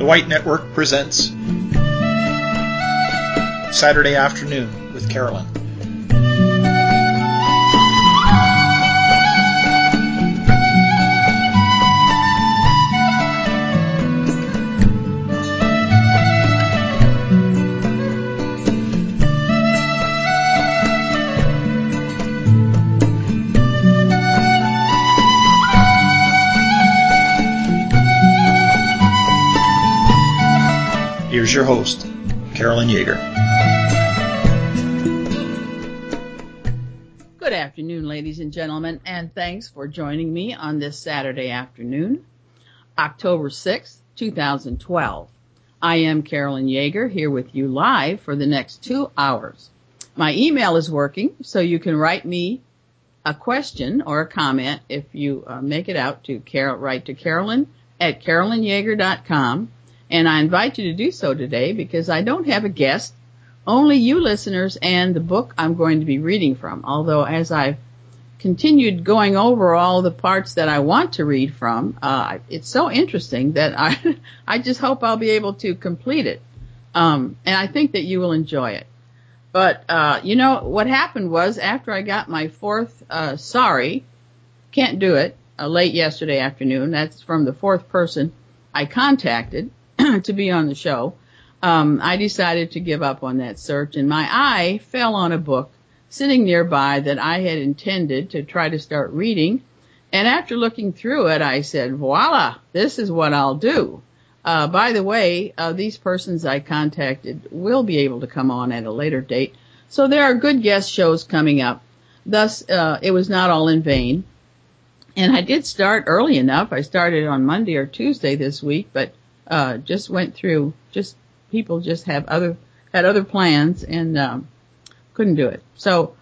The White Network presents Saturday Afternoon with Carolyn. Here's your host, Carolyn Yeager. Good afternoon, ladies and gentlemen, and thanks for joining me on this Saturday afternoon, October 6th, 2012. I am Carolyn Yeager, here with you live for the next 2 hours. My email is working, so you can write me a question or a comment if you make it out to write to Carolyn at carolynyeager.com. And I invite you to do so today because I don't have a guest, only you listeners and the book I'm going to be reading from. Although as I've continued going over all the parts that I want to read from, it's so interesting that I just hope I'll be able to complete it. And I think that you will enjoy it. But, what happened was after I got my fourth, can't do it, late yesterday afternoon, that's from the fourth person I contacted to be on the show, I decided to give up on that search, and my eye fell on a book sitting nearby that I had intended to try to start reading, and after looking through it, I said, voila, this is what I'll do. By the way, these persons I contacted will be able to come on at a later date, so there are good guest shows coming up. Thus, it was not all in vain, and I did start early enough. I started on Monday or Tuesday this week, but just went through, people just had other plans and, couldn't do it. So,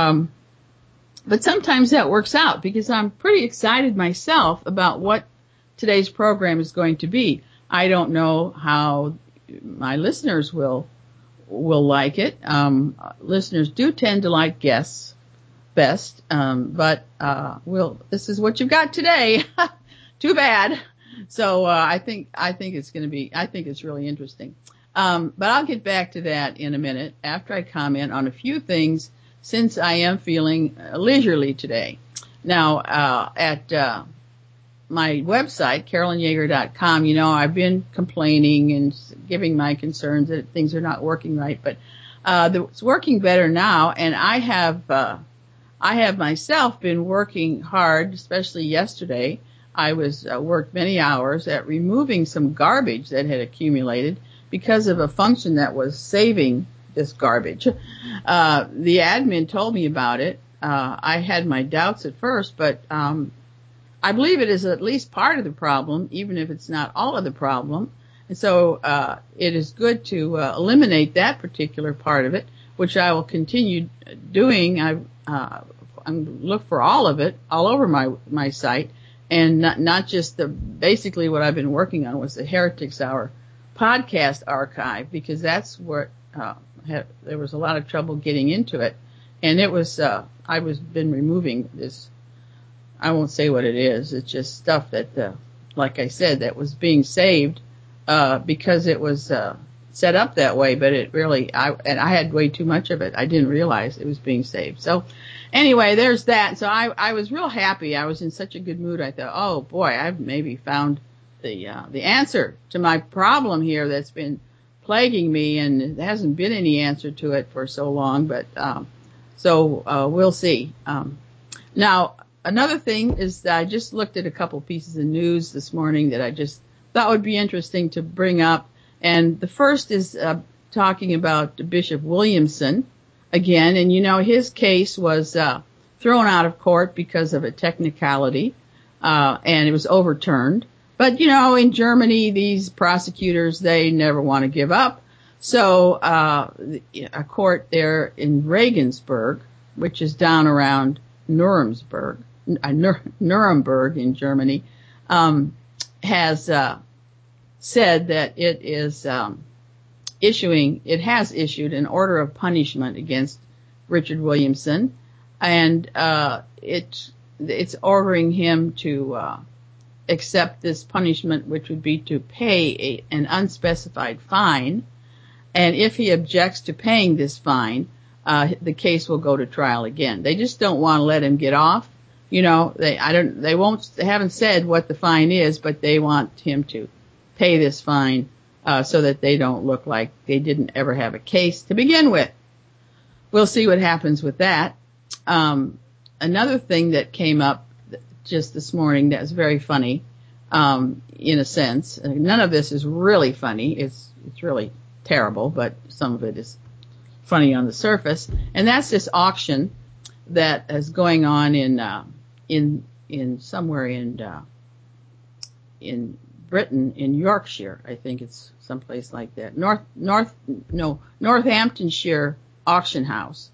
but sometimes that works out because I'm pretty excited myself about what today's program is going to be. I don't know how my listeners will like it. Listeners do tend to like guests best. But this is what you've got today. Too bad. So, I think it's really interesting. But I'll get back to that in a minute after I comment on a few things since I am feeling leisurely today. Now, at, my website, carolynyeager.com, I've been complaining and giving my concerns that things are not working right, but, it's working better now, and I have myself been working hard, especially yesterday. I worked many hours at removing some garbage that had accumulated because of a function that was saving this garbage. The admin told me about it. I had my doubts at first, but I believe it is at least part of the problem, even if it's not all of the problem. And so it is good to eliminate that particular part of it, which I will continue doing. I'm look for all of it all over my site. And not just basically what I've been working on was the Heretics Hour podcast archive, because that's where, there was a lot of trouble getting into it. And it was, been removing this, I won't say what it is. It's just stuff that, like I said, that was being saved, because it was, set up that way, but it really, I had way too much of it. I didn't realize it was being saved. So, anyway, there's that. So I was real happy. I was in such a good mood. I thought, oh boy, I've maybe found the answer to my problem here that's been plaguing me, and there hasn't been any answer to it for so long, but, we'll see. Now, another thing is that I just looked at a couple pieces of news this morning that I just thought would be interesting to bring up. And the first is, talking about Bishop Williamson again, and his case was thrown out of court because of a technicality, and it was overturned. But in Germany, these prosecutors, they never want to give up. So a court there in Regensburg, which is down around Nuremberg in Germany, has said that it is has issued an order of punishment against Richard Williamson, and it's ordering him to accept this punishment, which would be to pay an unspecified fine. And if he objects to paying this fine, the case will go to trial again. They just don't want to let him get off. You know, they haven't said what the fine is, but they want him to pay this fine, so that they don't look like they didn't ever have a case to begin with. We'll see what happens with that. Another thing that came up just this morning that was very funny, in a sense. None of this is really funny. It's really terrible, but some of it is funny on the surface. And that's this auction that is going on in somewhere in Britain, in Yorkshire. I think it's someplace like that. Northamptonshire auction house.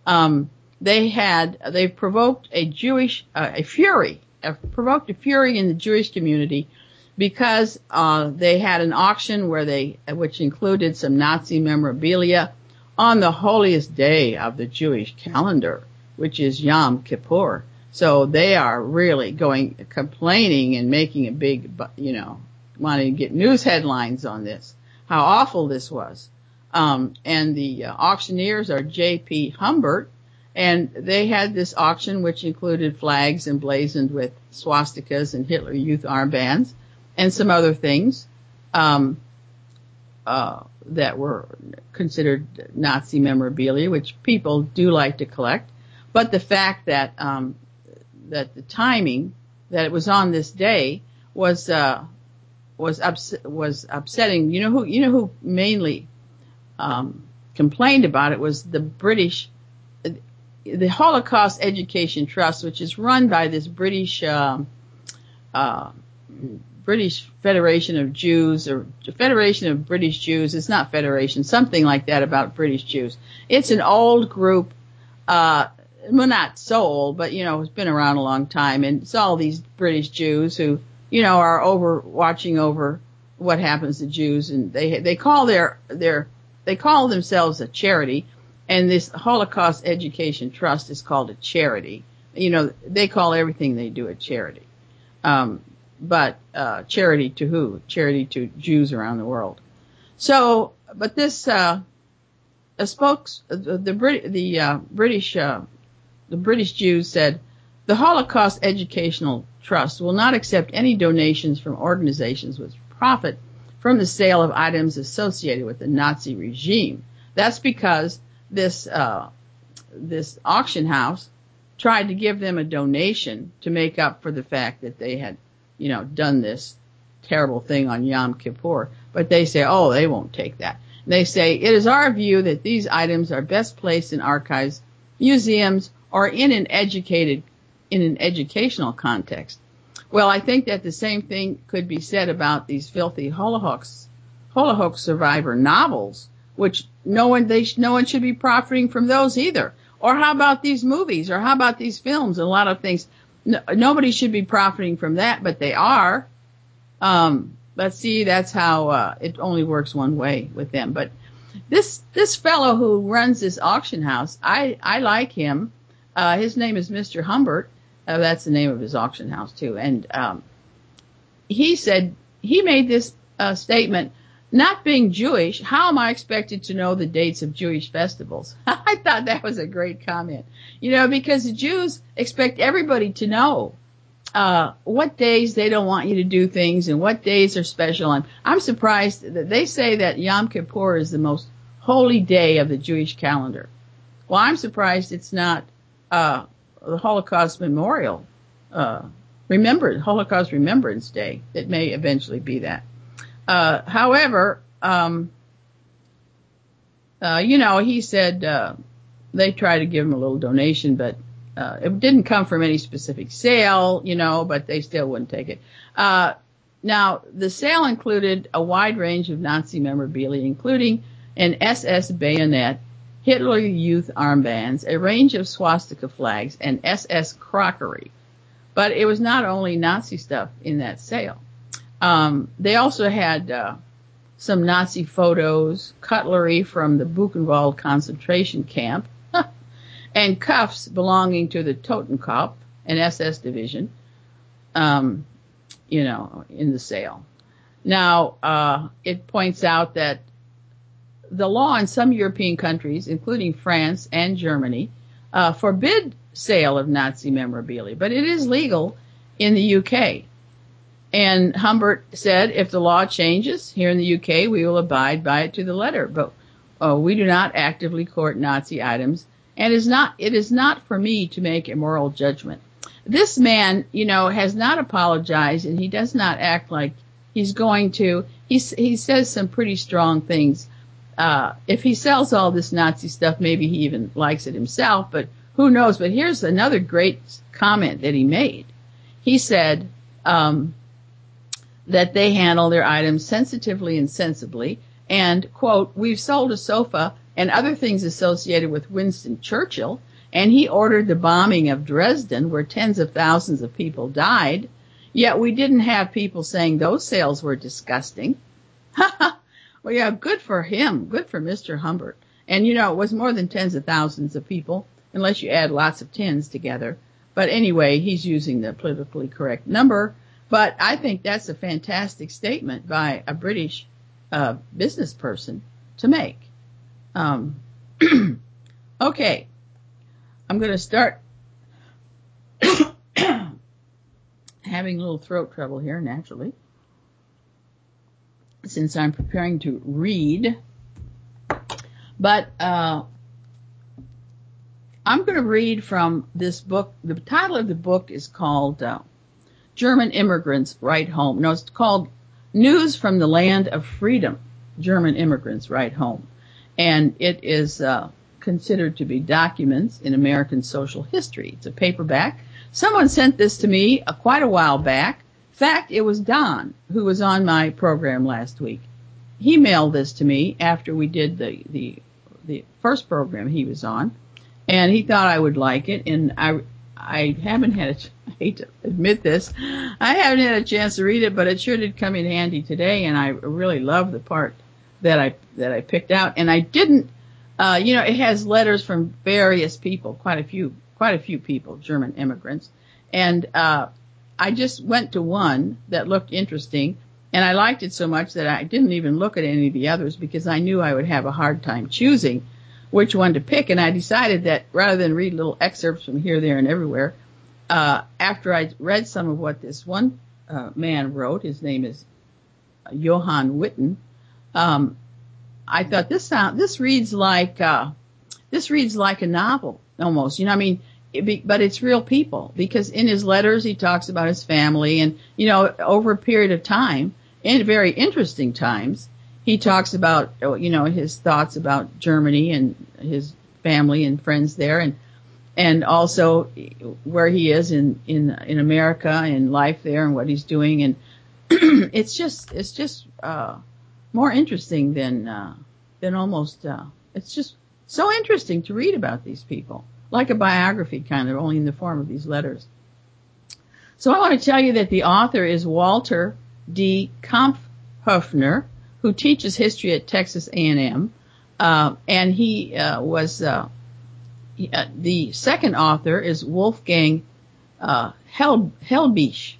They provoked a fury in the Jewish community because they had an auction which included some Nazi memorabilia on the holiest day of the Jewish calendar, which is Yom Kippur. So they are really complaining and making a big, wanting to get news headlines on this, how awful this was. And the auctioneers are J.P. Humbert, and they had this auction which included flags emblazoned with swastikas and Hitler Youth armbands and some other things that were considered Nazi memorabilia, which people do like to collect. But the fact that that the timing that it was on this day was upsetting. You know who mainly complained about it was the Holocaust Education Trust, which is run by this British Federation of Jews, or Federation of British Jews. It's not Federation, something like that about British Jews. It's an old group, well, not so old, but, it's been around a long time. And it's all these British Jews who, are watching over what happens to Jews. And they call they call themselves a charity. And this Holocaust Education Trust is called a charity. They call everything they do a charity. But charity to who? Charity to Jews around the world. So, but this, the British Jews said, the Holocaust Educational Trust will not accept any donations from organizations which profit from the sale of items associated with the Nazi regime. That's because this auction house tried to give them a donation to make up for the fact that they had, done this terrible thing on Yom Kippur. But they say, they won't take that. And they say, it is our view that these items are best placed in archives, museums, or in an educational context. Well, I think that the same thing could be said about these filthy Holocaust survivor novels, which no one should be profiting from those either. Or how about these movies? Or how about these films? A lot of things. Nobody should be profiting from that, but they are. But see, that's how it only works one way with them. But this fellow who runs this auction house, I like him. His name is Mr. Humbert. That's the name of his auction house too. And he said he made this statement. Not being Jewish, how am I expected to know the dates of Jewish festivals? I thought that was a great comment. Because the Jews expect everybody to know what days they don't want you to do things and what days are special. And I'm surprised that they say that Yom Kippur is the most holy day of the Jewish calendar. Well, I'm surprised it's not the Holocaust Memorial, Holocaust Remembrance Day. It may eventually be that. However, he said they tried to give him a little donation, but it didn't come from any specific sale, but they still wouldn't take it. Now, the sale included a wide range of Nazi memorabilia, including an SS bayonet, Hitler Youth armbands, a range of swastika flags, and SS crockery. But it was not only Nazi stuff in that sale. They also had some Nazi photos, cutlery from the Buchenwald concentration camp, and cuffs belonging to the Totenkopf, an SS division. in the sale. Now, it points out that the law in some European countries, including France and Germany, forbid sale of Nazi memorabilia, but it is legal in the UK. And Humbert said, if the law changes here in the UK, we will abide by it to the letter. But we do not actively court Nazi items, and it is not for me to make a moral judgment. This man, has not apologized, and he does not act like he's going to. He says some pretty strong things. If he sells all this Nazi stuff, maybe he even likes it himself, but who knows? But here's another great comment that he made. He said that they handle their items sensitively and sensibly, and, quote, we've sold a sofa and other things associated with Winston Churchill, and he ordered the bombing of Dresden, where tens of thousands of people died, yet we didn't have people saying those sales were disgusting. Well, yeah, good for him. Good for Mr. Humbert. And, it was more than tens of thousands of people, unless you add lots of tens together. But anyway, he's using the politically correct number. But I think that's a fantastic statement by a British business person to make. Okay. I'm going to start having a little throat trouble here, naturally, since I'm preparing to read. But I'm going to read from this book. The title of the book is called German Immigrants Write Home. No, it's called News from the Land of Freedom, German Immigrants Write Home. And it is considered to be documents in American social history. It's a paperback. Someone sent this to me quite a while back. In fact, it was Don, who was on my program last week. He mailed this to me after we did the first program he was on, and he thought I would like it. And I haven't had I hate to admit this, I haven't had a chance to read it, but it sure did come in handy today, and I really love the part that I picked out. And I didn't, it has letters from various people, quite a few people, German immigrants, and I just went to one that looked interesting, and I liked it so much that I didn't even look at any of the others because I knew I would have a hard time choosing which one to pick. And I decided that rather than read little excerpts from here, there, and everywhere, after I read some of what this one man wrote, his name is Johann Witten, I thought this reads like a novel almost. But it's real people, because in his letters he talks about his family, and over a period of time, in very interesting times, he talks about his thoughts about Germany and his family and friends there, and also where he is in America and life there and what he's doing, and it's just more interesting than almost it's just so interesting to read about these people. Like a biography, kind of, only in the form of these letters. So I want to tell you that the author is Walter D. Kampfhofner, who teaches history at Texas A&M, and he was the second author is Wolfgang Helbisch,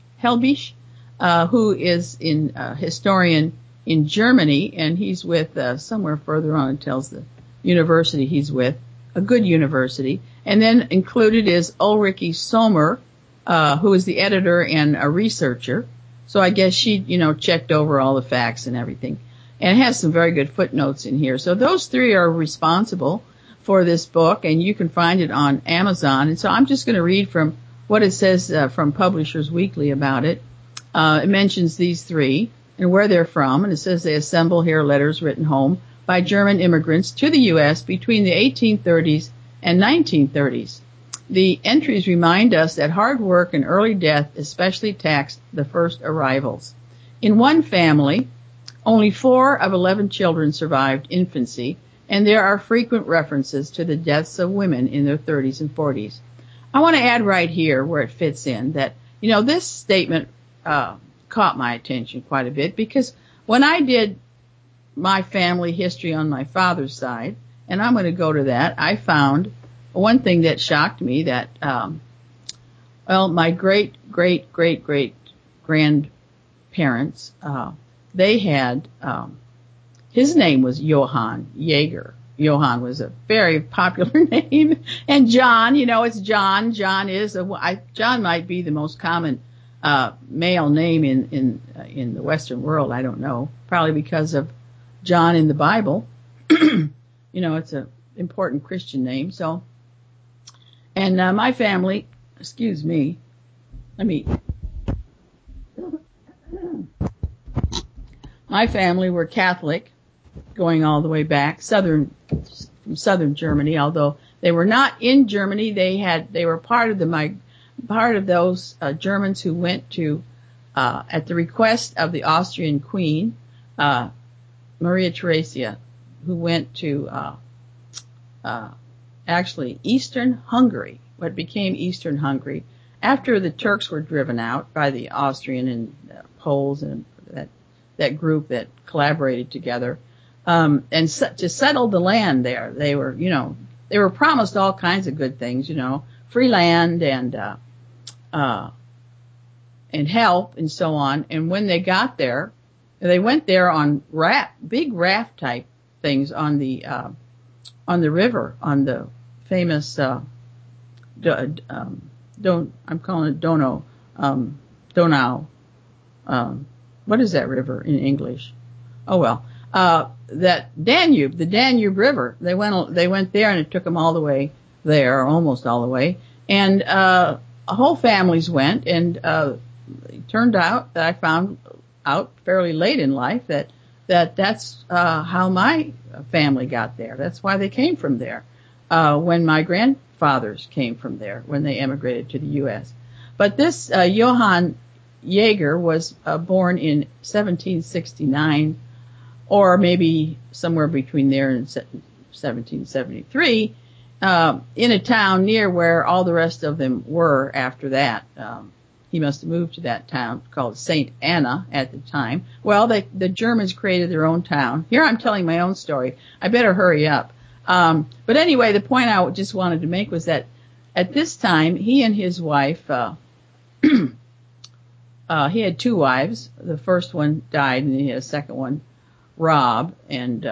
who is a historian in Germany, and he's with somewhere further on. It tells the university he's with, a good university. And then included is Ulrike Sommer, who is the editor and a researcher. So I guess she, checked over all the facts and everything. And it has some very good footnotes in here. So those three are responsible for this book, and you can find it on Amazon. And so I'm just going to read from what it says from Publishers Weekly about it. It mentions these three and where they're from. And it says they assemble here letters written home by German immigrants to the U.S. between the 1830s and 1930s. The entries remind us that hard work and early death especially taxed the first arrivals. In one family, only 4 of 11 children survived infancy, and there are frequent references to the deaths of women in their 30s and 40s. I want to add right here where it fits in that, this statement caught my attention quite a bit, because when I did my family history on my father's side, and I'm going to go to that, I found one thing that shocked me, that, my great-great-great-great-grandfather parents, they had, his name was Johann Jaeger. Johann was a very popular name. And John, it's John. John might be the most common male name in the Western world. I don't know. Probably because of John in the Bible. It's an important Christian name. So, and my family, excuse me, my family were Catholic, going all the way back, from southern Germany. Although they were not in Germany, they were part of those Germans who went to, at the request of the Austrian Queen, Maria Theresia, who went to actually Eastern Hungary, what became Eastern Hungary, after the Turks were driven out by the Austrian and Poles and that group that collaborated together, to settle the land there. They were promised all kinds of good things, free land and help and so on. And when they got there, they went there on big raft type things on the river, on the famous, I'm calling it Donau. What is that river in English? Oh well, that Danube, the Danube River. They went there, and it took them all the way there, or almost all the way. And whole families went, and it turned out that I found out fairly late in life that's how my family got there. That's why they came from there. When my grandfathers came from there, when they emigrated to the U.S. But this Johann Jaeger was born in 1769, or maybe somewhere between there and 1773, in a town near where all the rest of them were after that. He must have moved to that town called St. Anna at the time. Well, the Germans created their own town. Here I'm telling my own story. I better hurry up. But anyway, the point I just wanted to make was that at this time, he and his wife, he had two wives. The first one died, and he had a second one, Rob. And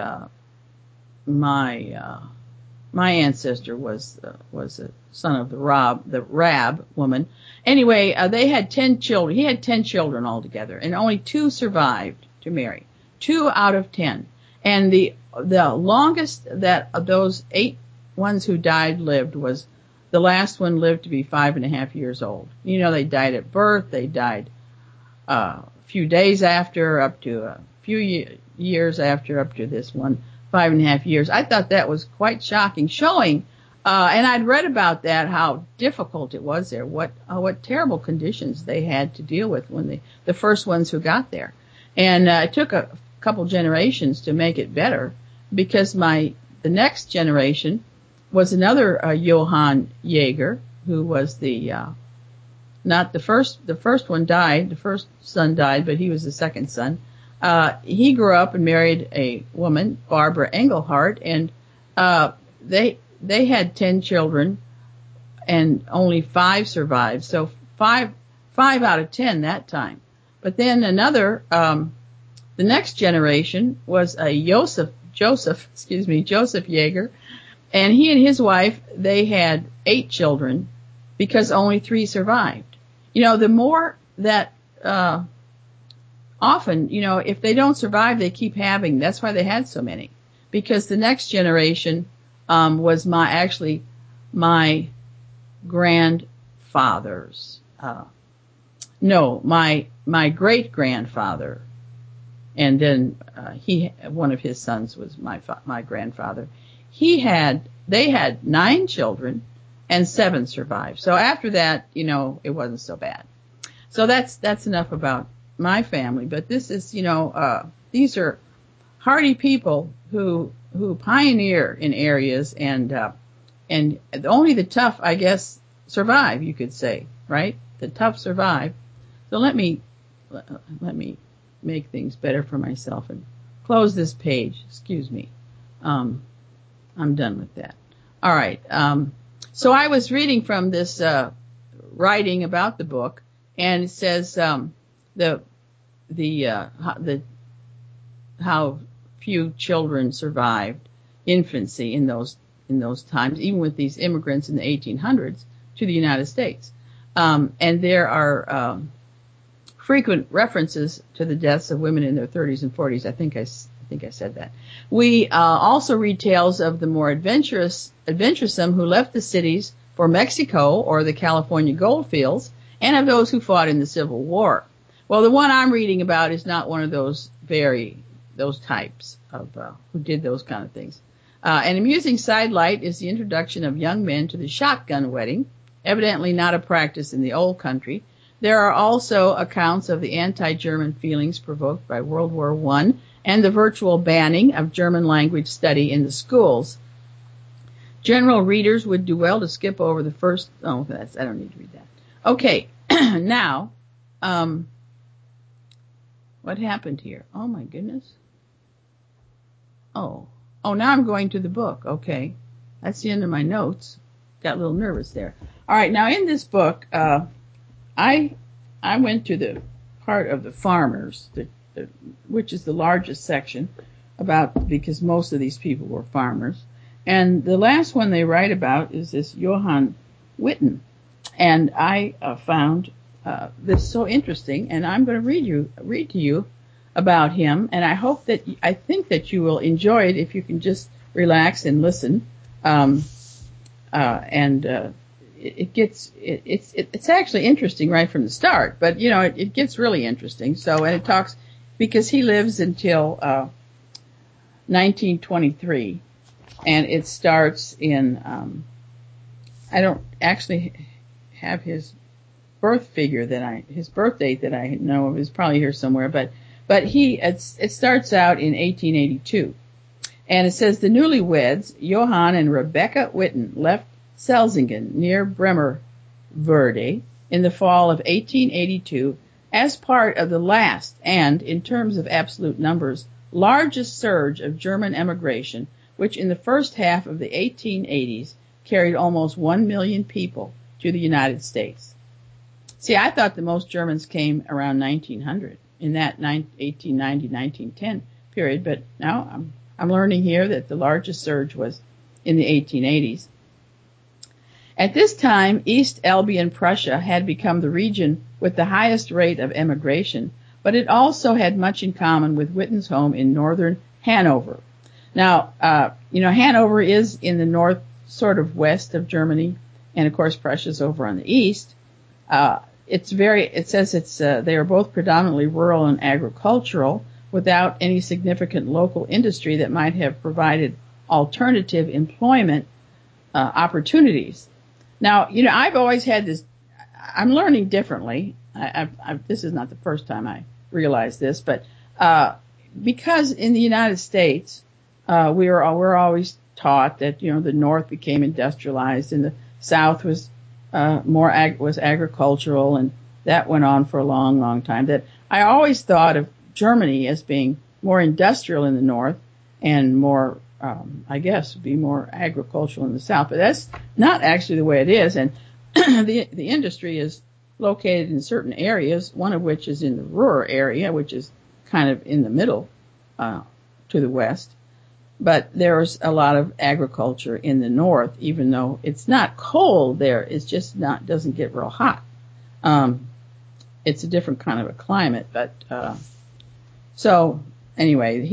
my ancestor was a son of the Rab woman. Anyway, they had 10 children. He had 10 children altogether, and only 2 survived to marry. 2 out of 10. And the longest that of those 8 ones who died lived was the last one lived to be 5.5 years old. They died at birth. They died a few days after, up to a few years after, up to this one, 5.5 years. I thought that was quite shocking, showing, and I'd read about that, how difficult it was there, what terrible conditions they had to deal with when the first ones who got there. And it took a couple generations to make it better, because the next generation was another Johann Jaeger, who was not the first one died, the first son died, but he was the second son. He grew up and married a woman, Barbara Engelhardt, and they had 10 children, and only 5 survived. So 5 out of 10 that time. But then the next generation was a Joseph Jaeger, and he and his wife, they had 8 children, because only 3 survived. The more that often, if they don't survive, they keep having. That's why they had so many, because the next generation was my grandfather's. My great grandfather, and then one of his sons was my grandfather. They had 9 children, and 7 survived. So after that, it wasn't so bad. So that's enough about my family. But this is, these are hardy people who pioneer in areas, and only the tough, I guess, survive, you could say, right? The tough survive. So let me make things better for myself and close this page. Excuse me. I'm done with that. All right. So I was reading from this writing about the book, and it says the how few children survived infancy in those times, even with these immigrants in the 1800s to the United States. And there are frequent references to the deaths of women in their 30s and 40s. I think I said that. We also read tales of the more adventuresome who left the cities for Mexico or the California gold fields, and of those who fought in the Civil War. Well, the one I'm reading about is not one of those types of who did those kind of things. An amusing sidelight is the introduction of young men to the shotgun wedding, evidently not a practice in the old country. There are also accounts of the anti-German feelings provoked by World War I and the virtual banning of German language study in the schools. General readers would do well to skip over the first. Oh, I don't need to read that. Okay, now, what happened here? Oh my goodness. Oh, now I'm going to the book. Okay, that's the end of my notes. Got a little nervous there. All right, now in this book, I went to the part of the farmers, which is the largest section, because most of these people were farmers. And the last one they write about is this Johann Witten. And I found this so interesting, and I'm going to read to you about him. And I think that you will enjoy it if you can just relax and listen. It's actually interesting right from the start, but it gets really interesting. So, and it talks, because he lives until 1923, and it starts in I don't actually have his birth date that I know of is probably here somewhere, but it starts out in 1882, and it says the newlyweds Johann and Rebecca Witten left Selzingen near Bremerverde in the fall of 1882 as part of the last and, in terms of absolute numbers, largest surge of German emigration, which in the first half of the 1880s carried almost 1 million people to the United States. See, I thought the most Germans came around 1900, in that 1890-1910 period, but now I'm learning here that the largest surge was in the 1880s. At this time, East Albion Prussia had become the region with the highest rate of emigration, but it also had much in common with Witten's home in northern Hanover. Now, Hanover is in the north, sort of west of Germany, and of course Prussia's over on the east. It says they are both predominantly rural and agricultural, without any significant local industry that might have provided alternative employment opportunities. Now, I've always had this. I'm learning differently. This is not the first time I realized this, but because in the United States, we're always taught that the North became industrialized and the South was was agricultural, and that went on for a long, long time. That I always thought of Germany as being more industrial in the North and more, be more agricultural in the South. But that's not actually the way it is. And the industry is located in certain areas, one of which is in the Ruhr area, which is kind of in the middle to the west. But there's a lot of agriculture in the north, even though it's not cold there. It's just doesn't get real hot. It's a different kind of a climate. But so anyway,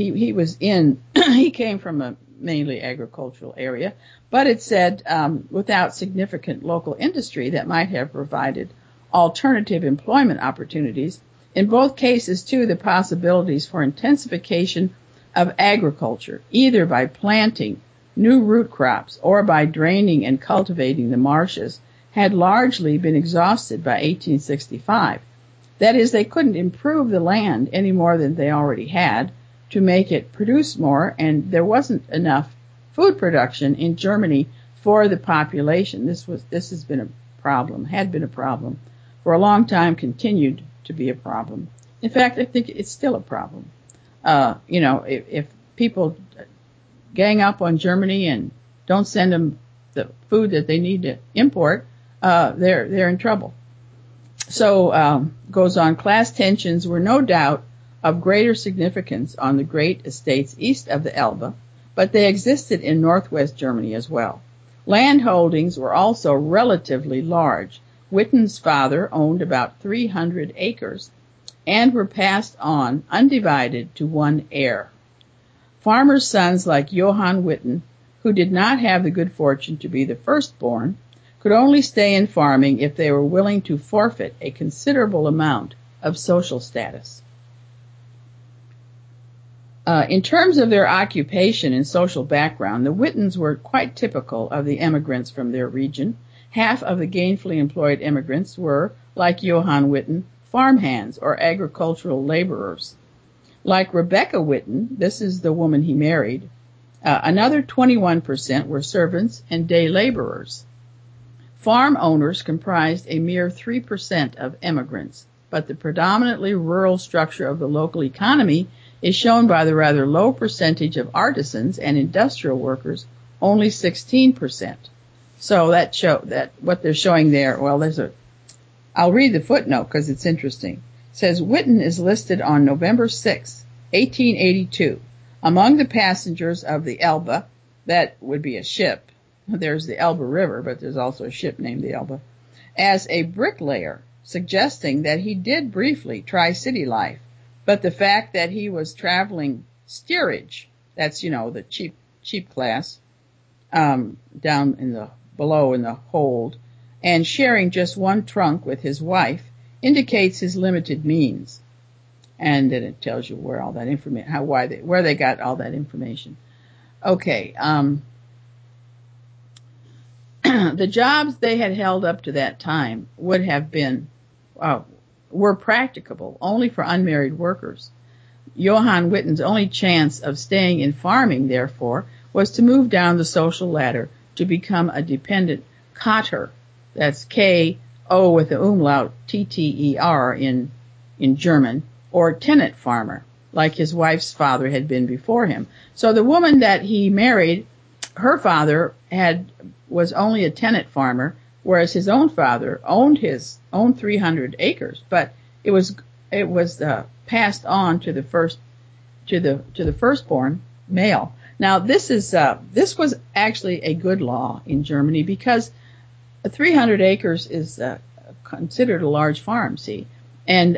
he came from a mainly agricultural area, but it said without significant local industry that might have provided alternative employment opportunities. In both cases, too, the possibilities for intensification of agriculture, either by planting new root crops or by draining and cultivating the marshes, had largely been exhausted by 1865. That is, they couldn't improve the land any more than they already had to make it produce more, and there wasn't enough food production in Germany for the population. This has been a problem, had been a problem for a long time, continued to be a problem. In fact, I think it's still a problem. If people gang up on Germany and don't send them the food that they need to import, they're in trouble. So, goes on, class tensions were no doubt of greater significance on the great estates east of the Elbe, but they existed in northwest Germany as well. Land holdings were also relatively large. Witten's father owned about 300 acres and were passed on undivided to one heir. Farmers' sons like Johann Witten, who did not have the good fortune to be the firstborn, could only stay in farming if they were willing to forfeit a considerable amount of social status. In terms of their occupation and social background, the Wittens were quite typical of the emigrants from their region. Half of the gainfully employed immigrants were, like Johann Witten, farmhands or agricultural laborers. Like Rebecca Witten, this is the woman he married, another 21% were servants and day laborers. Farm owners comprised a mere 3% of immigrants, but the predominantly rural structure of the local economy is shown by the rather low percentage of artisans and industrial workers, only 16%. So that what they're showing there, well, I'll read the footnote because it's interesting. It says Witten is listed on November 6, 1882, among the passengers of the Elbe, that would be a ship. There's the Elbe River, but there's also a ship named the Elbe, as a bricklayer, suggesting that he did briefly try city life, but the fact that he was traveling steerage, that's, the cheap class, down below in the hold, and sharing just one trunk with his wife indicates his limited means. And then it tells you where all that information, where they got all that information. Okay, the jobs they had held up to that time would have been, were practicable only for unmarried workers. Johann Witten's only chance of staying in farming, therefore, was to move down the social ladder to become a dependent Kater. That's K-O with the umlaut, T-T-E-R in German, or tenant farmer, like his wife's father had been before him. So the woman that he married, her father was only a tenant farmer, whereas his own father owned 300 acres, but it was passed on to the firstborn male. Now this was actually a good law in Germany because 300 acres is considered a large farm, see, and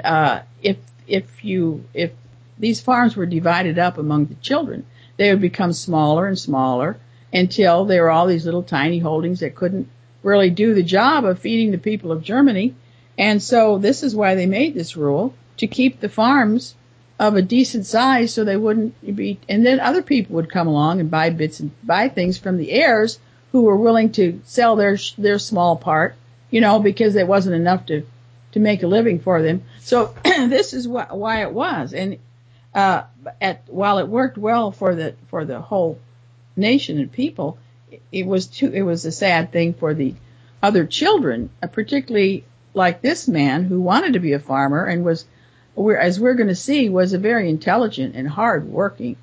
if these farms were divided up among the children, they would become smaller and smaller until there were all these little tiny holdings that couldn't really do the job of feeding the people of Germany. And so this is why they made this rule, to keep the farms of a decent size so they wouldn't be, and then other people would come along and buy things from the heirs who were willing to sell their small part, because it wasn't enough to make a living for them. So this is why it was. And while it worked well for the whole nation and people, it was a sad thing for the other children, particularly like this man who wanted to be a farmer and was, as we're going to see, was a very intelligent and hard-working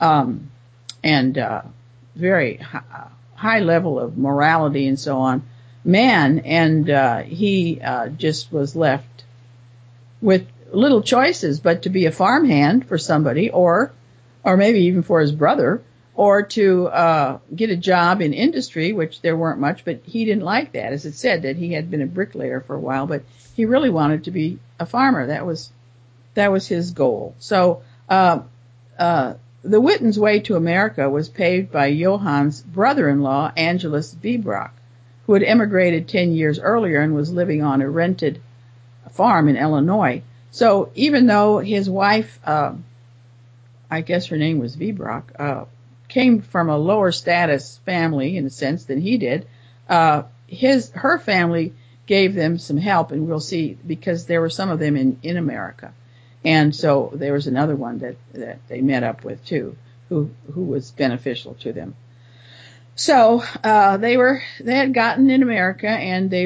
and very high level of morality and so on man, and he just was left with little choices but to be a farmhand for somebody, or maybe even for his brother, or to get a job in industry, which there weren't much, but he didn't like that. As it said, that he had been a bricklayer for a while, but he really wanted to be a farmer. That was his goal. So the Wittens' way to America was paved by Johann's brother-in-law, Angelus Vibrock, who had emigrated 10 years earlier and was living on a rented farm in Illinois. So even though his wife, I guess her name was Vibrock, came from a lower status family in a sense than he did, her family gave them some help, and we'll see, because there were some of them in America. And so there was another one that they met up with too, who was beneficial to them. So they had gotten in America, and they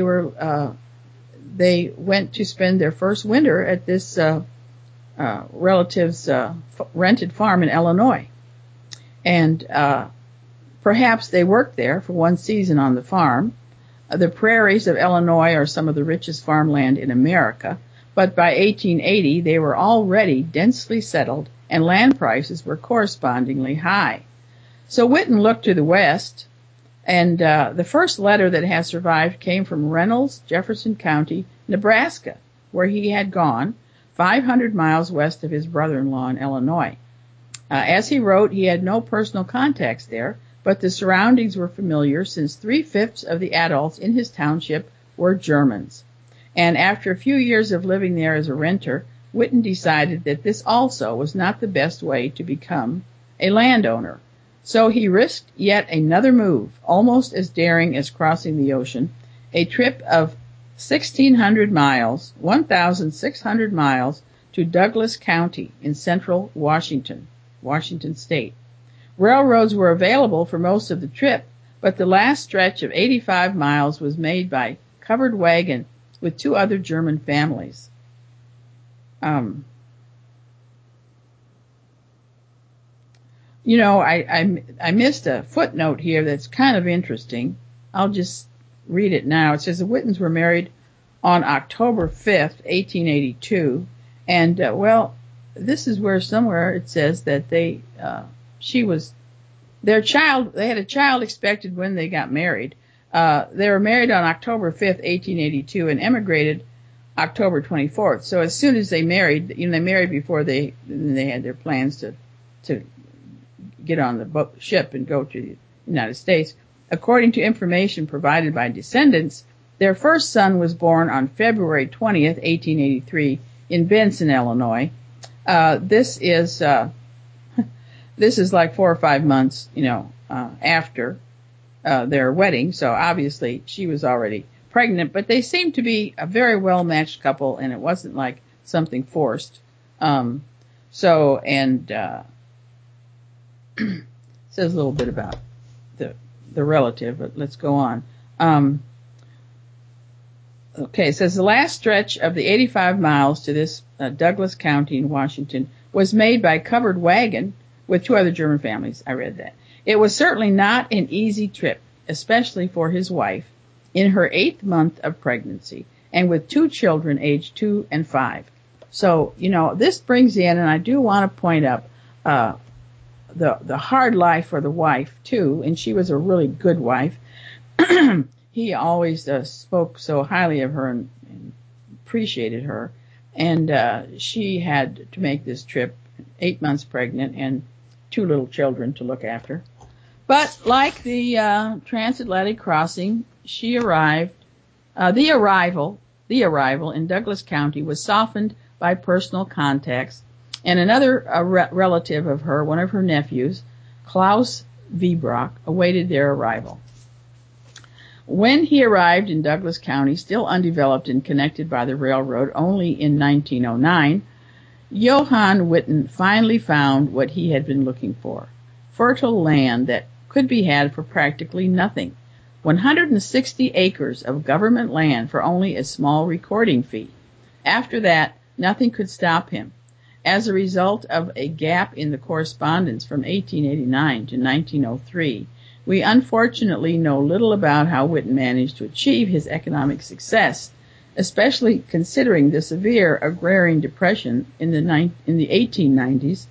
went to spend their first winter at this relative's rented farm in Illinois. And perhaps they worked there for one season on the farm. The prairies of Illinois are some of the richest farmland in America, but by 1880 they were already densely settled and land prices were correspondingly high. So Whitten looked to the west, and the first letter that has survived came from Reynolds, Jefferson County, Nebraska, where he had gone 500 miles west of his brother-in-law in Illinois. As he wrote, he had no personal contacts there, but the surroundings were familiar since 3/5 of the adults in his township were Germans. And after a few years of living there as a renter, Whitten decided that this also was not the best way to become a landowner. So he risked yet another move, almost as daring as crossing the ocean, a trip of 1,600 miles, 1,600 miles to Douglas County in central Washington State. Railroads were available for most of the trip, but the last stretch of 85 miles was made by covered wagon with 2 other German families. I missed a footnote here that's kind of interesting. I'll just read it now. It says the Whittens were married on October 5th, 1882, and this is where somewhere it says that they had a child expected when they got married. They were married on October 5th, 1882, and emigrated October 24th. So as soon as they married, they married before they had their plans to get on the ship and go to the United States. According to information provided by descendants, their first son was born on February 20th, 1883, in Benson, Illinois. This is like 4 or 5 months, after their wedding. So obviously she was already pregnant, but they seemed to be a very well-matched couple, and it wasn't like something forced. Says a little bit about the relative, but let's go on. It says the last stretch of the 85 miles to this Douglas County in Washington was made by covered wagon with 2 other German families. I read that. It was certainly not an easy trip, especially for his wife in her 8th month of pregnancy and with 2 children aged 2 and 5. So, this brings in, and I do want to point up the hard life for the wife too, and she was a really good wife. He always spoke so highly of her and appreciated her, and she had to make this trip 8 months pregnant and 2 little children to look after. But like the transatlantic crossing, the arrival in Douglas County was softened by personal contacts, and another relative of her, one of her nephews, Klaus Wiebrock, awaited their arrival. When he arrived in Douglas County, still undeveloped and connected by the railroad only in 1909, Johann Whitten finally found what he had been looking for: fertile land that could be had for practically nothing. 160 acres of government land for only a small recording fee. After that, nothing could stop him. As a result of a gap in the correspondence from 1889 to 1903, we unfortunately know little about how Whitten managed to achieve his economic success, especially considering the severe agrarian depression in the 1890s,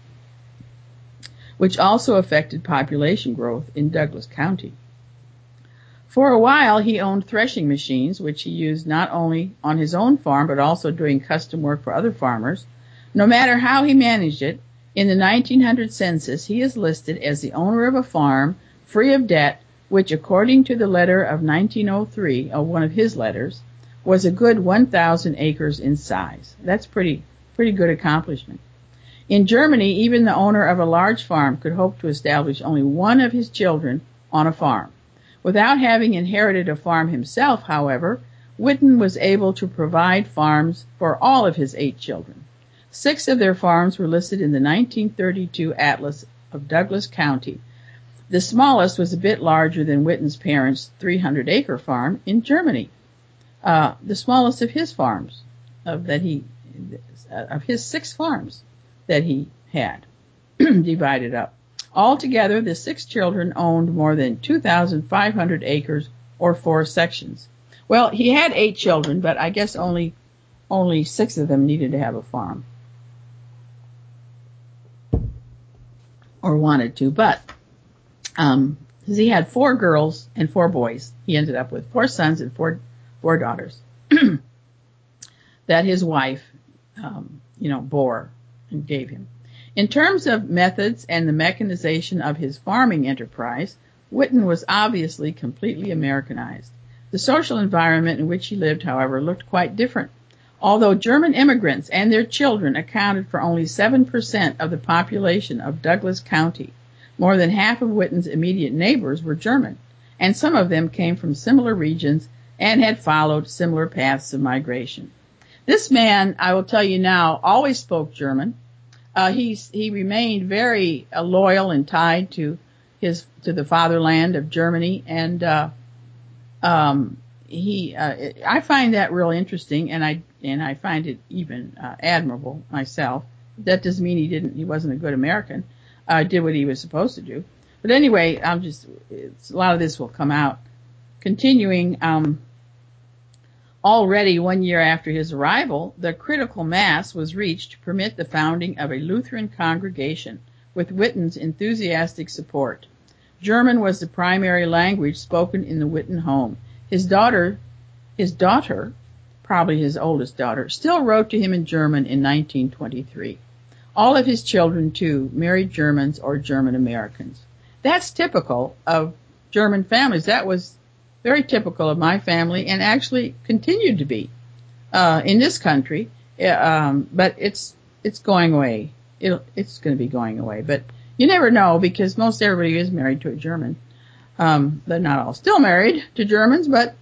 which also affected population growth in Douglas County. For a while, he owned threshing machines, which he used not only on his own farm but also doing custom work for other farmers. No matter how he managed it, in the 1900 census, he is listed as the owner of a farm free of debt, which, according to the letter of 1903, one of his letters, was a good 1,000 acres in size. That's pretty good accomplishment. In Germany, even the owner of a large farm could hope to establish only one of his children on a farm. Without having inherited a farm himself, however, Whitten was able to provide farms for all of his 8 children. 6 of their farms were listed in the 1932 Atlas of Douglas County. The smallest was a bit larger than Whitten's parents' 300-acre farm in Germany. The smallest of his farms, of his 6 farms that he had divided up. Altogether, the 6 children owned more than 2,500 acres or 4 sections. Well, he had 8 children, but I guess only only 6 of them needed to have a farm. Or wanted to, but because he had 4 girls and 4 boys. He ended up with 4 sons and 4 daughters that his wife, bore and gave him. In terms of methods and the mechanization of his farming enterprise, Whitten was obviously completely Americanized. The social environment in which he lived, however, looked quite different. Although German immigrants and their children accounted for only 7% of the population of Douglas County, more than half of Whitten's immediate neighbors were German, and some of them came from similar regions and had followed similar paths of migration. This man, I will tell you now, always spoke German. He remained very loyal and tied to the fatherland of Germany, and I find that real interesting, and I find it even admirable myself. That doesn't mean he wasn't a good American. Did what he was supposed to do. But anyway, a lot of this will come out. Continuing, already 1 year after his arrival, the critical mass was reached to permit the founding of a Lutheran congregation with Whitten's enthusiastic support. German was the primary language spoken in the Whitten home. His daughter, probably his oldest daughter, still wrote to him in German in 1923. All of his children, too, married Germans or German Americans. That's typical of German families. That was very typical of my family and actually continued to be in this country. But it's going away. It's going to be going away. But you never know, because most everybody is married to a German. They're not all still married to Germans, but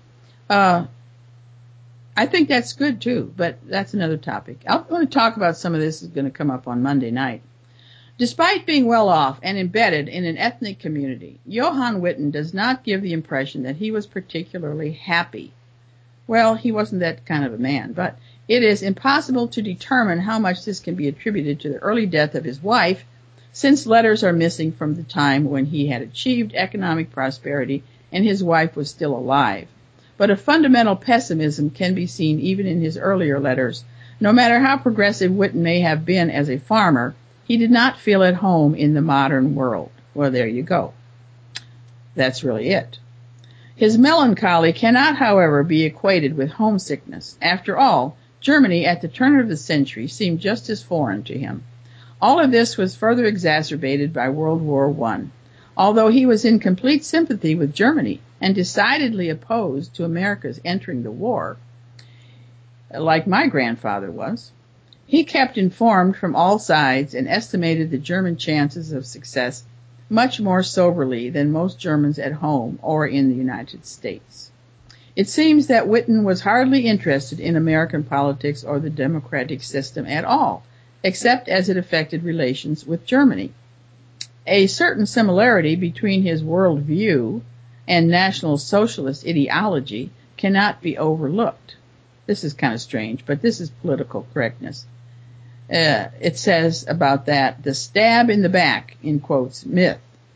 I think that's good too, but that's another topic. I want to talk about some of this is going to come up on Monday night. Despite being well off and embedded in an ethnic community, Johann Whitten does not give the impression that he was particularly happy. Well, he wasn't that kind of a man, but it is impossible to determine how much this can be attributed to the early death of his wife, since letters are missing from the time when he had achieved economic prosperity and his wife was still alive. But a fundamental pessimism can be seen even in his earlier letters. No matter how progressive Whitten may have been as a farmer, he did not feel at home in the modern world. Well, there you go. That's really it. His melancholy cannot, however, be equated with homesickness. After all, Germany at the turn of the century seemed just as foreign to him. All of this was further exacerbated by World War I. Although he was in complete sympathy with Germany and decidedly opposed to America's entering the war, like my grandfather was, he kept informed from all sides and estimated the German chances of success much more soberly than most Germans at home or in the United States. It seems that Whitten was hardly interested in American politics or the democratic system at all, except as it affected relations with Germany. A certain similarity between his world view and National Socialist ideology cannot be overlooked. This is kind of strange, but this is political correctness. It says about that, the stab in the back, in quotes, myth,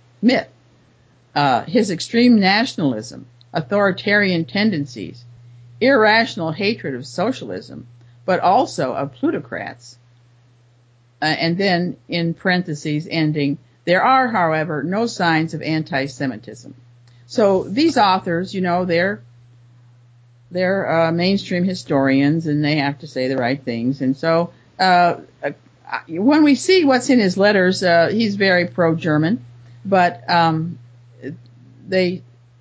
his extreme nationalism, authoritarian tendencies, irrational hatred of socialism, but also of plutocrats. And then in parentheses ending, there are, however, no signs of anti-Semitism. So these authors, they're mainstream historians, and they have to say the right things. And so when we see what's in his letters, he's very pro-German, but they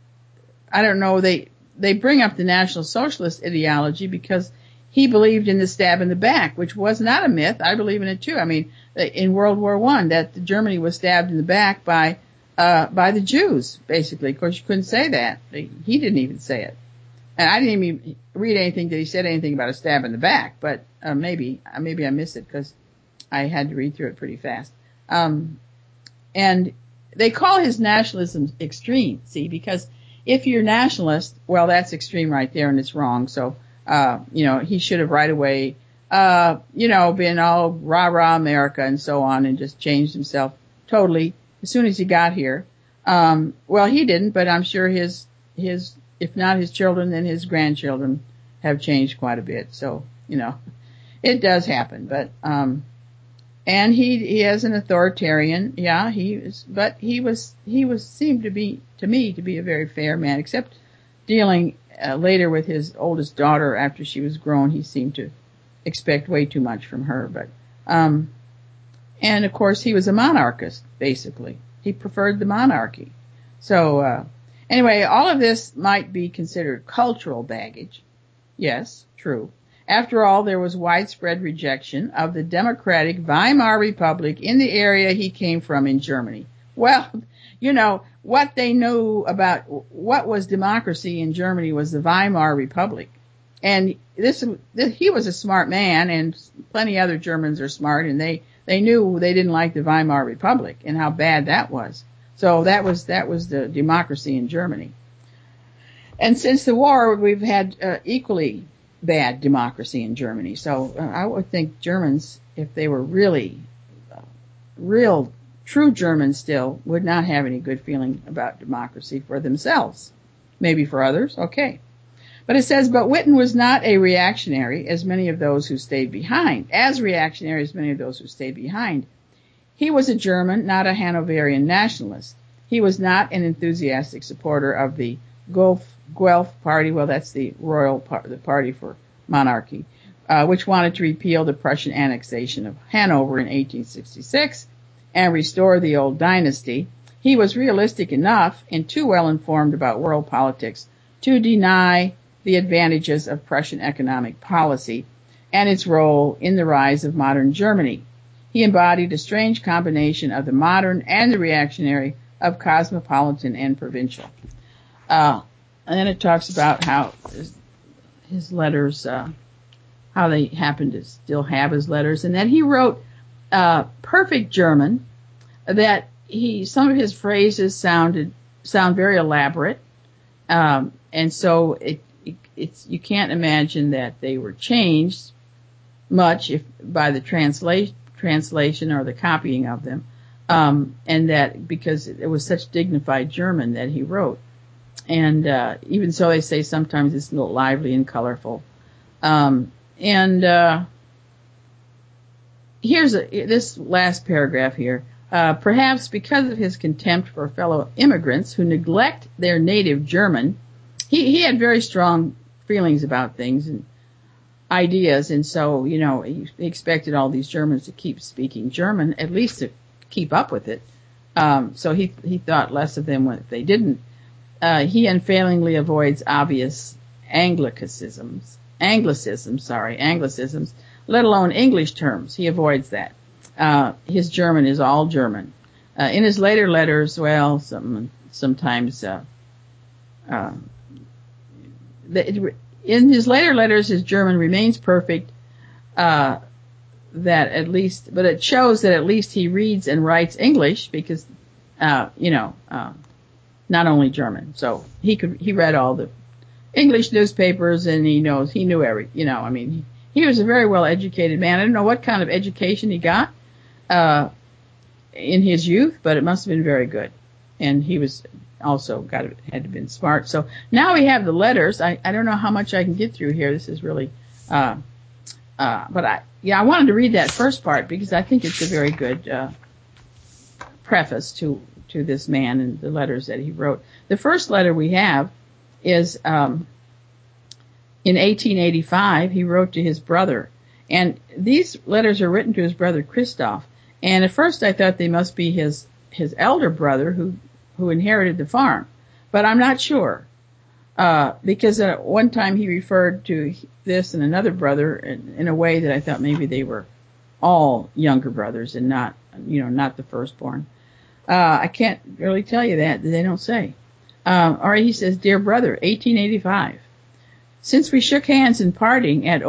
bring up the National Socialist ideology because he believed in the stab in the back, which was not a myth. I believe in it too. I mean, in World War I, that Germany was stabbed in the back by the Jews, basically. Of course, you couldn't say that. He didn't even say it. And I didn't even read anything that he said anything about a stab in the back, but maybe I missed it because I had to read through it pretty fast. And they call his nationalism extreme, see, because if you're nationalist, well, that's extreme right there, and it's wrong. So, he should have right away, been all rah-rah America and so on and just changed himself totally as soon as he got here. Well, he didn't, but I'm sure his, if not his children, then his grandchildren have changed quite a bit. So It does happen, but and he is an authoritarian. Yeah, he seemed to me to be a very fair man, except dealing later with his oldest daughter after she was grown. He seemed to expect way too much from her, but and of course he was a monarchist, basically. He preferred the monarchy. So anyway, all of this might be considered cultural baggage. Yes, true. After all, there was widespread rejection of the democratic Weimar Republic in the area he came from in Germany. Well, what they knew about what was democracy in Germany was the Weimar Republic. And he was a smart man, and plenty of other Germans are smart, and they knew they didn't like the Weimar Republic and how bad that was. So that was the democracy in Germany. And since the war, we've had equally bad democracy in Germany. So I would think Germans, if they were really real, true Germans still, would not have any good feeling about democracy for themselves. Maybe for others, okay. But it says, but Witten was not a reactionary as many of those who stayed behind. He was a German, not a Hanoverian nationalist. He was not an enthusiastic supporter of the Guelph Party. Well, that's the the party for monarchy, which wanted to repeal the Prussian annexation of Hanover in 1866 and restore the old dynasty. He was realistic enough and too well informed about world politics to deny the advantages of Prussian economic policy and its role in the rise of modern Germany. He embodied a strange combination of the modern and the reactionary, of cosmopolitan and provincial. And then it talks about how his letters, how they happen to still have his letters, and that he wrote perfect German, that some of his phrases sound very elaborate, and so you can't imagine that they were changed much by the translation or the copying of them, and that because it was such dignified German that he wrote. And even so, they say sometimes it's a little lively and colorful. Here's this last paragraph here. Perhaps because of his contempt for fellow immigrants who neglect their native German, he had very strong feelings about things and ideas, and so he expected all these Germans to keep speaking German, at least to keep up with it. So he thought less of them if they didn't. He unfailingly avoids obvious Anglicisms, let alone English terms. He avoids that. His German is all German. In his later letters, well, sometimes in his later letters, his German remains perfect. But it shows that at least he reads and writes English because, not only German. So he read all the English newspapers and he knew he was a very well educated man. I don't know what kind of education he got, in his youth, but it must have been very good. And he was also had to have been smart. So now we have the letters. I don't know how much I can get through here. This is really, but I wanted to read that first part because I think it's a very good, preface to this man and the letters that he wrote. The first letter we have is, in 1885, he wrote to his brother. And these letters are written to his brother Christoph. And at first I thought they must be his elder brother who inherited the farm. But I'm not sure. Because at one time he referred to this and another brother in a way that I thought maybe they were all younger brothers and not the firstborn. I can't really tell you that. They don't say. All right, he says, Dear brother, 1885. Since we shook hands in parting at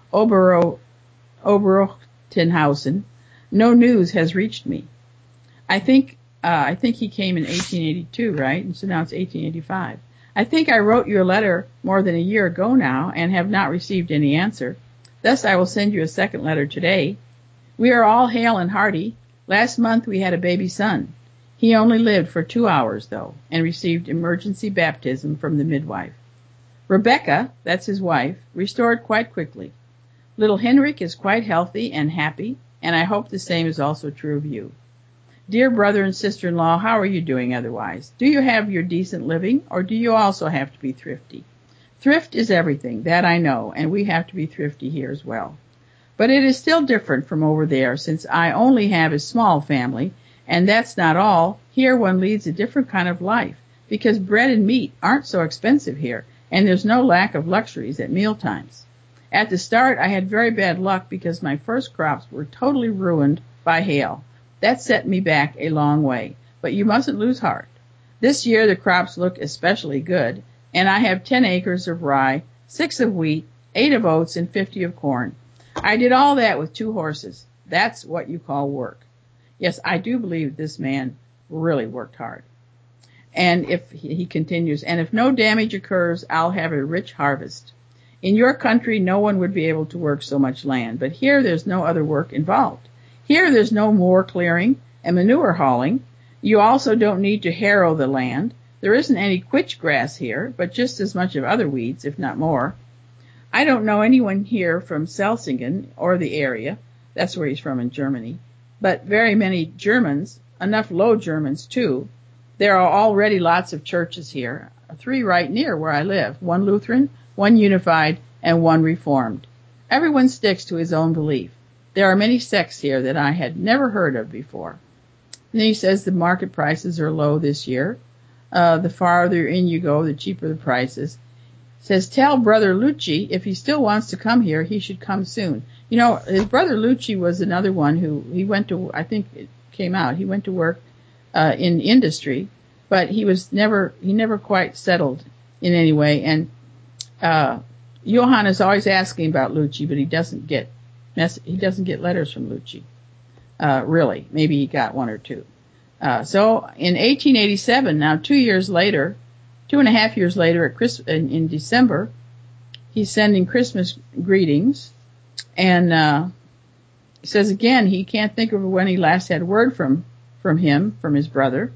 Oberrochtenhausen, no news has reached me. I think he came in 1882, right? And so now it's 1885. I think I wrote you a letter more than a year ago now and have not received any answer. Thus I will send you a second letter today. We are all hale and hearty. Last month we had a baby son. He only lived for 2 hours, though, and received emergency baptism from the midwife. Rebecca, that's his wife, restored quite quickly. Little Henrik is quite healthy and happy, and I hope the same is also true of you. Dear brother and sister-in-law, how are you doing otherwise? Do you have your decent living, or do you also have to be thrifty? Thrift is everything, that I know, and we have to be thrifty here as well. But it is still different from over there, since I only have a small family, and that's not all. Here one leads a different kind of life, because bread and meat aren't so expensive here, and there's no lack of luxuries at mealtimes. At the start, I had very bad luck because my first crops were totally ruined by hail. That set me back a long way, but you mustn't lose heart. This year the crops look especially good, and I have 10 acres of rye, 6 of wheat, 8 of oats, and 50 of corn. I did all that with 2 horses. That's what you call work. Yes, I do believe this man really worked hard. And if he continues, and if no damage occurs, I'll have a rich harvest. In your country, no one would be able to work so much land, but here there's no other work involved. Here there's no moor clearing and manure hauling. You also don't need to harrow the land. There isn't any quitch grass here, but just as much of other weeds, if not more. I don't know anyone here from Selsingen or the area. That's where he's from in Germany. But very many Germans, enough Low Germans too. There are already lots of churches here, 3 right near where I live, 1 Lutheran, 1 Unified, and 1 Reformed. Everyone sticks to his own belief. There are many sects here that I had never heard of before. And then he says the market prices are low this year. The farther in you go, the cheaper the prices. Says, tell Brother Lucci if he still wants to come here, he should come soon. You know, his brother Lucci was another one who he went to, I think it came out, he went to work in industry, but he never quite settled in any way. And Johann is always asking about Lucci, but he doesn't get letters from Lucci. Really. Maybe he got 1 or 2. So in 1887, now 2.5 years later in December, he's sending Christmas greetings, and he says again he can't think of when he last had word from his brother.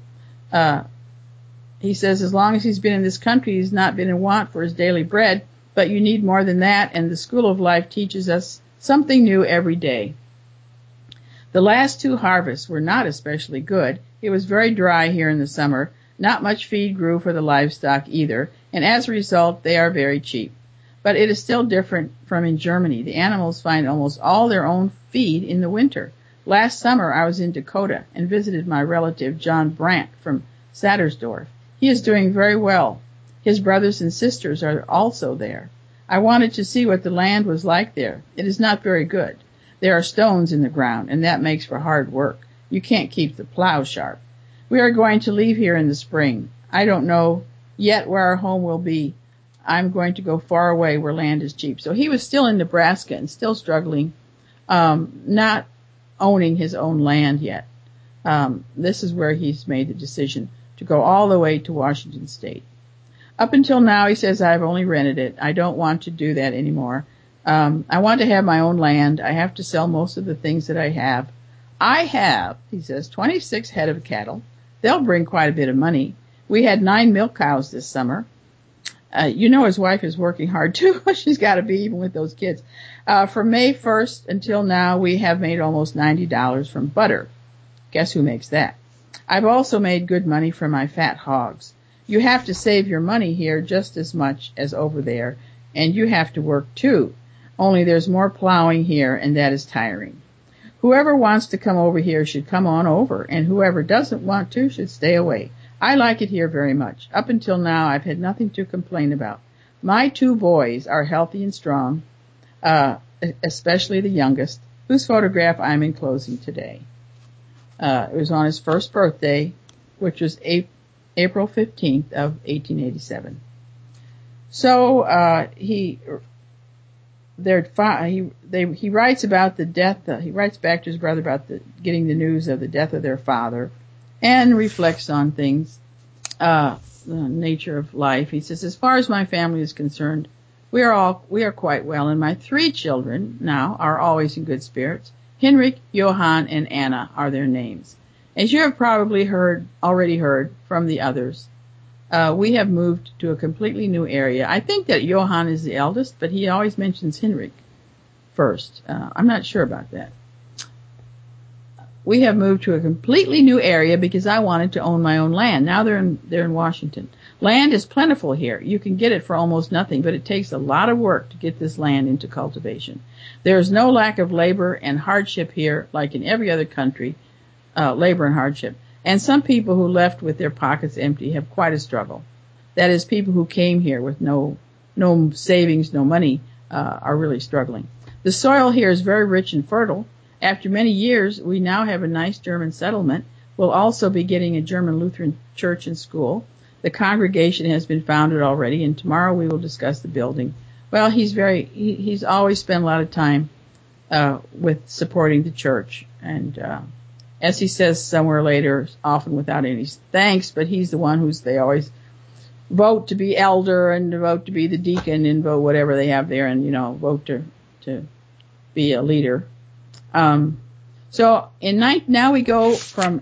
He says as long as he's been in this country, he's not been in want for his daily bread, but you need more than that, and the school of life teaches us something new every day. The last 2 harvests were not especially good. It was very dry here in the summer. Not much feed grew for the livestock either, and as a result, they are very cheap. But it is still different from in Germany. The animals find almost all their own feed in the winter. Last summer, I was in Dakota and visited my relative John Brandt from Sattersdorf. He is doing very well. His brothers and sisters are also there. I wanted to see what the land was like there. It is not very good. There are stones in the ground, and that makes for hard work. You can't keep the plow sharp. We are going to leave here in the spring. I don't know yet where our home will be. I'm going to go far away where land is cheap. So he was still in Nebraska and still struggling, not owning his own land yet. This is where he's made the decision to go all the way to Washington State. Up until now, he says, I've only rented it. I don't want to do that anymore. I want to have my own land. I have to sell most of the things that I have. I have, he says, 26 head of cattle. They'll bring quite a bit of money. We had 9 milk cows this summer. His wife is working hard too. She's got to be, even with those kids. From May 1st until now, we have made almost $90 from butter. Guess who makes that? I've also made good money from my fat hogs. You have to save your money here just as much as over there, and you have to work too. Only there's more plowing here, and that is tiring. Whoever wants to come over here should come on over, and whoever doesn't want to should stay away. I like it here very much. Up until now, I've had nothing to complain about. My 2 boys are healthy and strong, especially the youngest, whose photograph I'm enclosing today. It was on his first birthday, which was April 15th of 1887. So he writes about the death. He writes back to his brother about getting the news of the death of their father, and reflects on things, the nature of life. He says, as far as my family is concerned, we are quite well, and my 3 children now are always in good spirits. Henrik, Johann, and Anna are their names. As you have probably already heard from the others, we have moved to a completely new area. I think that Johann is the eldest, but he always mentions Henrik first. I'm not sure about that. We have moved to a completely new area because I wanted to own my own land. Now they're in Washington. Land is plentiful here. You can get it for almost nothing, but it takes a lot of work to get this land into cultivation. There is no lack of labor and hardship here, like in every other country, labor and hardship. And some people who left with their pockets empty have quite a struggle. That is, people who came here with no savings, no money, are really struggling. The soil here is very rich and fertile. After many years, we now have a nice German settlement. We'll also be getting a German Lutheran church and school. The congregation has been founded already, and tomorrow we will discuss the building. Well, he's always spent a lot of time with supporting the church, and as he says somewhere later, often without any thanks, but he's the one they always vote to be elder and vote to be the deacon and vote whatever they have there, and vote to be a leader. So now we go from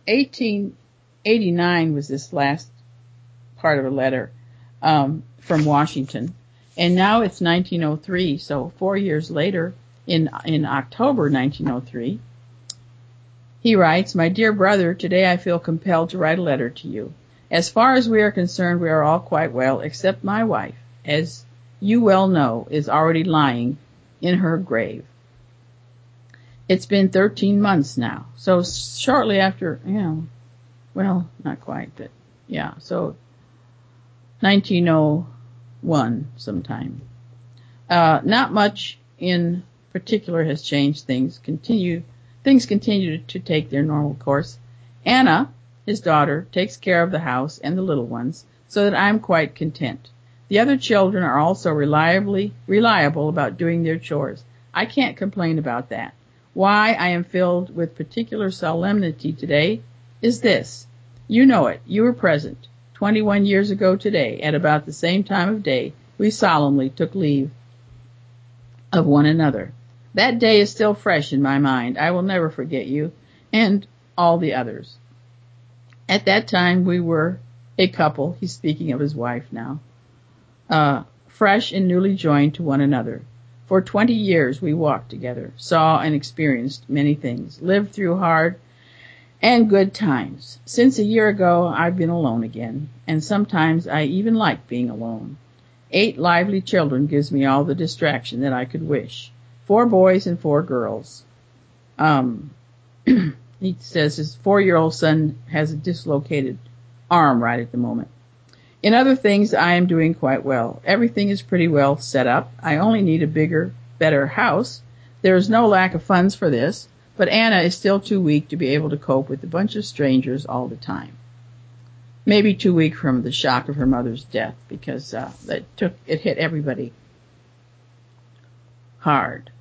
1889 was this last part of a letter from Washington, and now it's 1903. So 4 years later, in October 1903, he writes, "My dear brother, today I feel compelled to write a letter to you. As far as we are concerned, we are all quite well, except my wife, as you well know, is already lying in her grave. It's been 13 months now." So shortly after, well, not quite, but yeah, so 1901 sometime. Not much in particular has changed. Things continue to take their normal course. Anna, his daughter, takes care of the house and the little ones, so that I'm quite content. The other children are also reliable about doing their chores. I can't complain about that. Why I am filled with particular solemnity today is this. You know it. You were present. 21 years ago today, at about the same time of day, we solemnly took leave of one another. That day is still fresh in my mind. I will never forget you and all the others. At that time, we were a couple. He's speaking of his wife now. Fresh and newly joined to one another. For 20 years we walked together, saw and experienced many things, lived through hard and good times. Since a year ago I've been alone again, and sometimes I even like being alone. 8 lively children gives me all the distraction that I could wish. 4 boys and 4 girls. He says his 4-year-old son has a dislocated arm right at the moment. In other things, I am doing quite well. Everything is pretty well set up. I only need a bigger, better house. There is no lack of funds for this, but Anna is still too weak to be able to cope with a bunch of strangers all the time. Maybe too weak from the shock of her mother's death, because it hit everybody hard.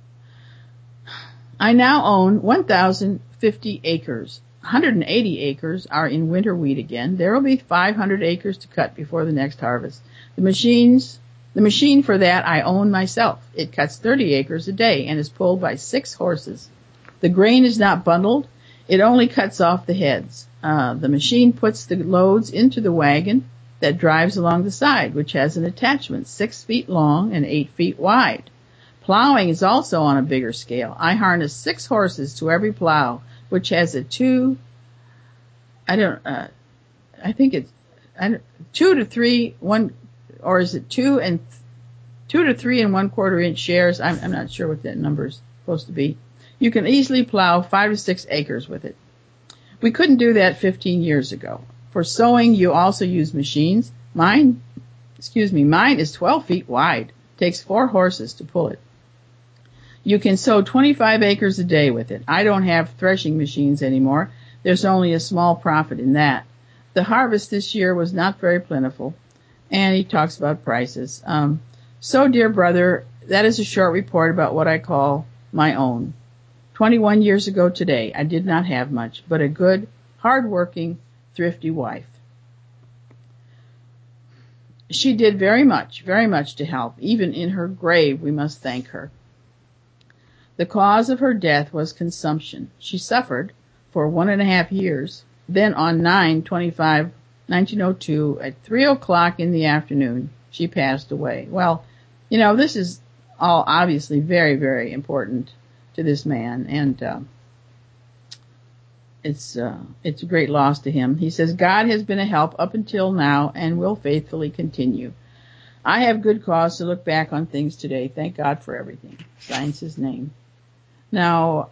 I now own 1,050 acres. 180 acres are in winter wheat again. There will be 500 acres to cut before the next harvest. The machine for that I own myself. It cuts 30 acres a day and is pulled by 6 horses. The grain is not bundled. It only cuts off the heads. The machine puts the loads into the wagon that drives along the side, which has an attachment 6 feet long and 8 feet wide. Plowing is also on a bigger scale. I harness 6 horses to every plow, which has a 2 to 3 1/4 inch shares. I'm not sure what that number is supposed to be. You can easily plow 5 to 6 acres with it. We couldn't do that 15 years ago. For sowing, you also use machines. Mine is 12 feet wide. Takes 4 horses to pull it. You can sow 25 acres a day with it. I don't have threshing machines anymore. There's only a small profit in that. The harvest this year was not very plentiful, and he talks about prices. So, dear brother, that is a short report about what I call my own. 21 years ago today, I did not have much, but a good, hard-working, thrifty wife. She did very much to help. Even in her grave, we must thank her. The cause of her death was consumption. She suffered for 1.5 years. Then on 9/25/1902, at 3 o'clock in the afternoon, she passed away. Well, this is all obviously very, very important to this man, and it's a great loss to him. He says, God has been a help up until now and will faithfully continue. I have good cause to look back on things today. Thank God for everything. Signs his name. Now,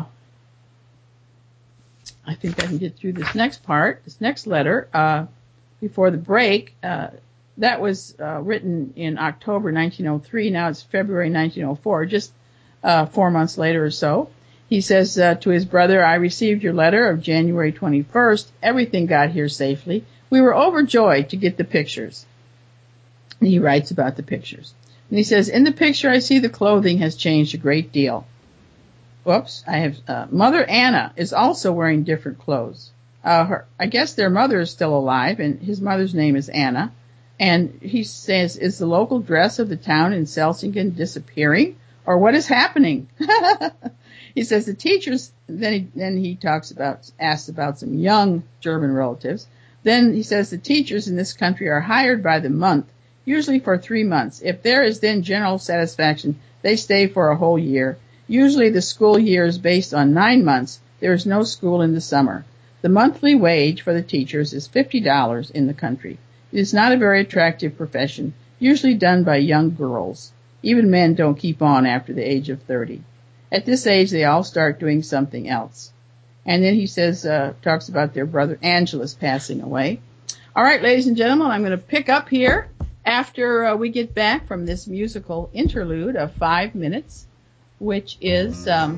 I think I can get through this next part, this next letter, before the break. That was written in October 1903. Now it's February 1904, just 4 months later or so. He says to his brother, I received your letter of January 21st. Everything got here safely. We were overjoyed to get the pictures. And he writes about the pictures. And he says, in the picture I see the clothing has changed a great deal. Whoops, I have, Mother Anna is also wearing different clothes. I guess their mother is still alive, and his mother's name is Anna. And he says, is the local dress of the town in Selsingen disappearing? Or what is happening? He says the teachers, then he asks about some young German relatives. Then he says the teachers in this country are hired by the month, usually for 3 months. If there is then general satisfaction, they stay for a whole year. Usually the school year is based on 9 months. There is no school in the summer. The monthly wage for the teachers is $50 in the country. It is not a very attractive profession, usually done by young girls. Even men don't keep on after the age of 30. At this age, they all start doing something else. And then he says, talks about their brother Angelus passing away. All right, ladies and gentlemen, I'm going to pick up here after we get back from this musical interlude of 5 minutes, which is, the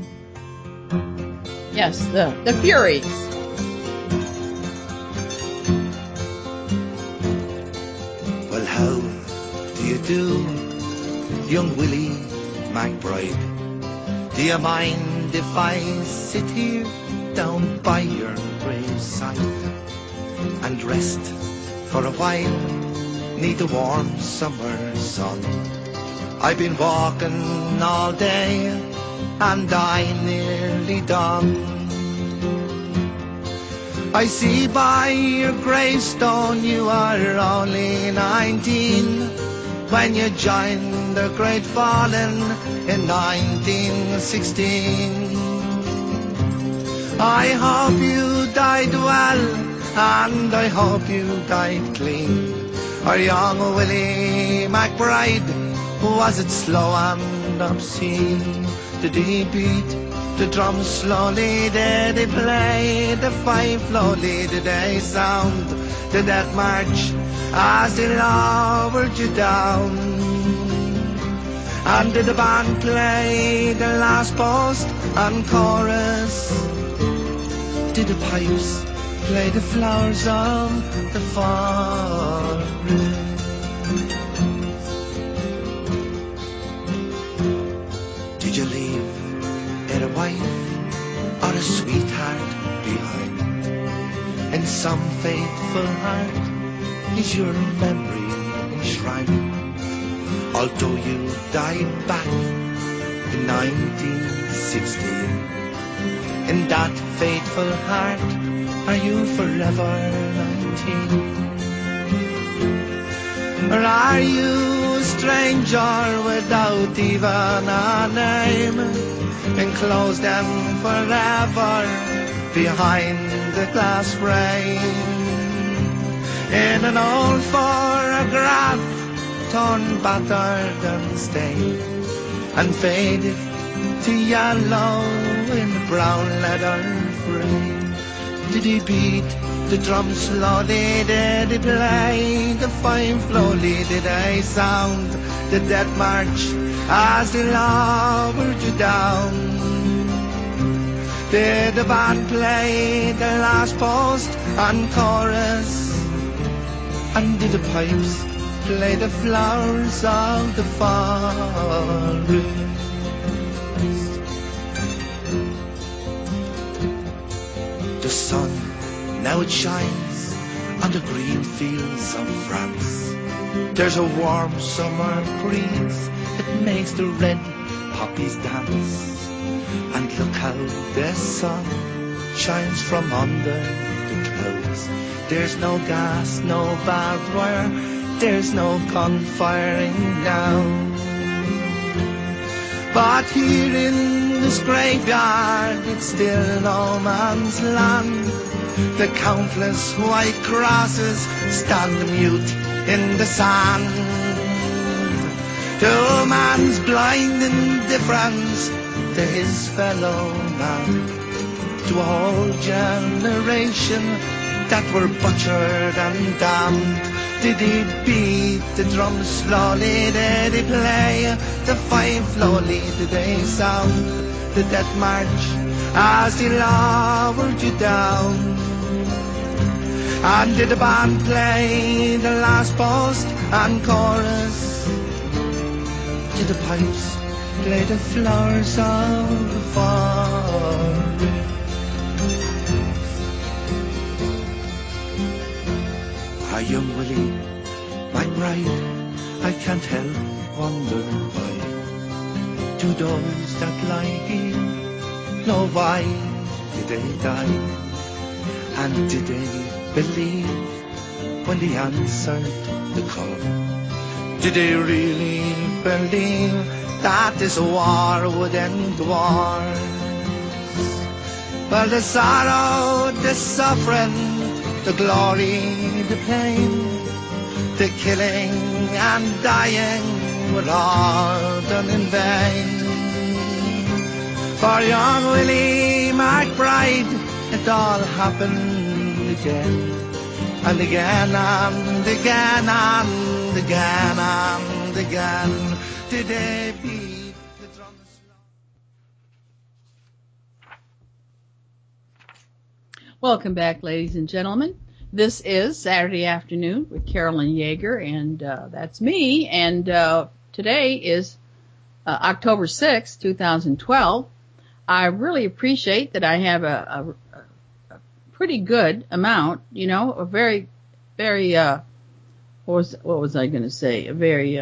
Furies. Well, how do you do, young Willie McBride? Do you mind if I sit here down by your graveside and rest for a while, neath the warm summer sun? I've been walking all day and I'm nearly done. I see by your gravestone you are only 19 when you joined the great fallen in 1916. I hope you died well, and I hope you died clean. Our young Willie McBride, was it slow and obscene? Did he beat the drums slowly? Did he play the fife slowly? Did they sound the death march as they lowered you down? And did the band play the last post and chorus? Did the pipes play the flowers of the forest? Did you leave a wife or a sweetheart behind? In some faithful heart is your memory enshrined? Although you died back in 1916, in that faithful heart are you forever 19? Or are you a stranger without even a name, enclosed and forever behind the glass frame, in an old photograph torn, battered and stained, and faded to yellow in the brown leather frame? Did he beat the drums slowly? Did he play the fife slowly? Did they sound the death march as they lowered you down? Did the band play the last post and chorus? And did the pipes play the flowers of the forest? The sun, now it shines on the green fields of France. There's a warm summer breeze that makes the red poppies dance. And look how the sun shines from under the clouds. There's no gas, no barbed wire, there's no gun firing now. But here in this graveyard, it's still no man's land. The countless white crosses stand mute in the sand. To man's blind indifference to his fellow man, to a whole generation that were butchered and damned. Did he beat the drum slowly? Did he play the fife slowly? Did they sound the death march as he lowered you down? And did the band play the last post and chorus? Did the pipes play the flowers of the fall? Ah, young Willie, my bride, I can't help wonder why. To those that lie here, know why did they die? And did they believe when they answered the call? Did they really believe that this war would end wars? Well, the sorrow, the suffering, the glory, the pain, the killing and dying were all done in vain. For young Willie McBride, it all happened again, and again, and again, and again, and again. Did they beat the drums? Welcome back, ladies and gentlemen. This is Saturday Afternoon with Carolyn Yeager, and that's me. And today is October 6, 2012. I really appreciate that I have a pretty good amount, you know, a very, very, what was I going to say? A very,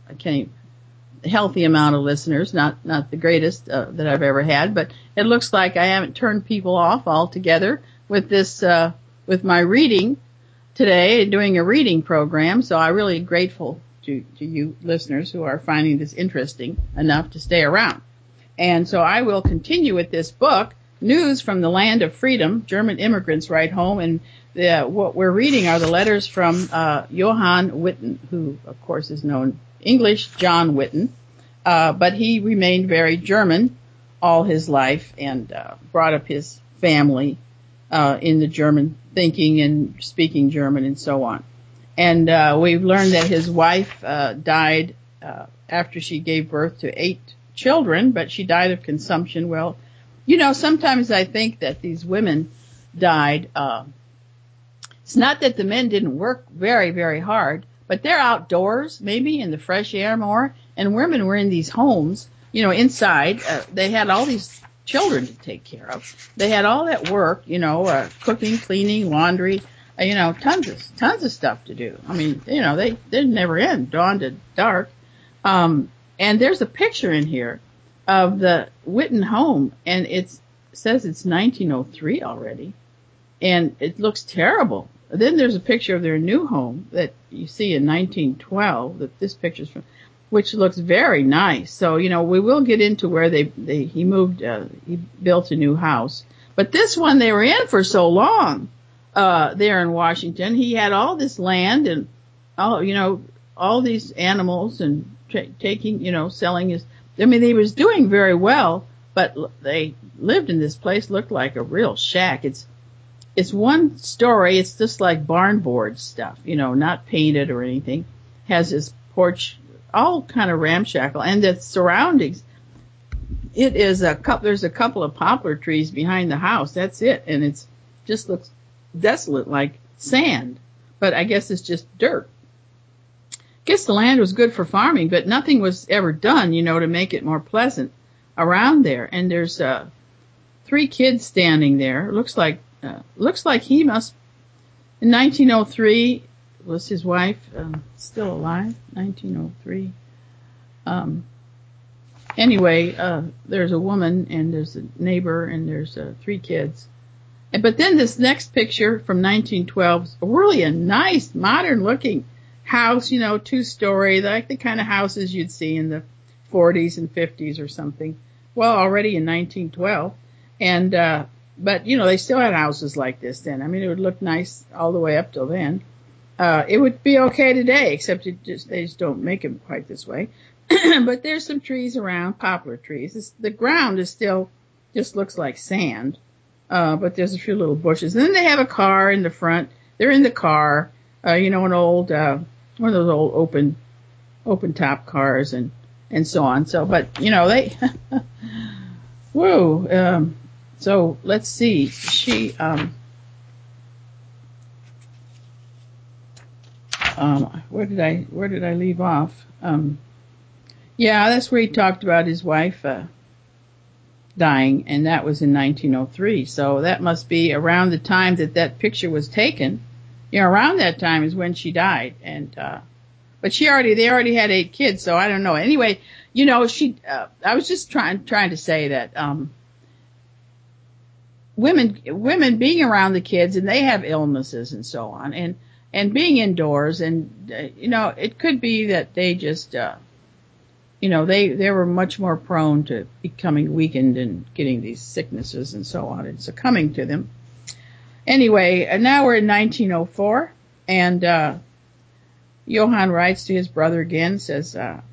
healthy amount of listeners, not the greatest that I've ever had, but it looks like I haven't turned people off altogether with this, with my reading today, doing a reading program. So I'm really grateful to you listeners who are finding this interesting enough to stay around. And so I will continue with this book, News from the Land of Freedom, German Immigrants Write Home. And what we're reading are the letters from Johann Witten, who, of course, is known English, John Witten. But he remained very German all his life and brought up his family in the German thinking and speaking German and so on. And we've learned that his wife died after she gave birth to 8 children, but she died of consumption. Well, you know, sometimes I think that these women died. It's not that the men didn't work very, very hard, but they're outdoors, maybe in the fresh air more, and women were in these homes, you know, inside. They had all these children to take care of. They had all that work, you know, cooking, cleaning, laundry, you know, tons of stuff to do. I mean, you know, they never end, dawn to dark. And there's a picture in here of the Witten home, and it says it's 1903 already, and it looks terrible. Then there's a picture of their new home that you see in 1912, that this picture's from, which looks very nice. So, you know, we will get into where he moved, he built a new house. But this one they were in for so long, there in Washington. He had all this land and all these animals and taking, you know, selling his, I mean, he was doing very well, but they lived in this place, looked like a real shack. It's one story. It's just like barn board stuff, you know, not painted or anything. Has his porch all kind of ramshackle, and the surroundings. It is there's a couple of poplar trees behind the house. That's it. And it's just looks desolate like sand, but I guess it's just dirt. Guess the land was good for farming, but nothing was ever done, you know, to make it more pleasant around there. And there's 3 kids standing there. Looks like he must, in 1903, was his wife still alive? 1903. Anyway, there's a woman and there's a neighbor and there's 3 kids. But then this next picture from 1912 is really a nice, modern-looking house, you know, 2-story, like the kind of houses you'd see in the 40s and 50s or something. Well, already in 1912. And, but, you know, they still had houses like this then. I mean, it would look nice all the way up till then. It would be okay today, except they just don't make them quite this way. But there's some trees around, poplar trees. The ground is still, just looks like sand. But there's a few little bushes. And then they have a car in the front. They're in the car, you know, an old, one of those old open top cars and so on. So, but, you know, they, whoa, so let's see. Where did I leave off? Yeah, that's where he talked about his wife, dying, and that was in 1903. So that must be around the time that picture was taken. You know, around that time is when she died. And, but they already had 8 kids, so I don't know. Anyway, you know, I was just trying to say that, women being around the kids, and they have illnesses and so on, and being indoors, and, you know, it could be that they just, you know, they were much more prone to becoming weakened and getting these sicknesses and so on and succumbing to them. Anyway, now we're in 1904, and, Johann writes to his brother again, says, I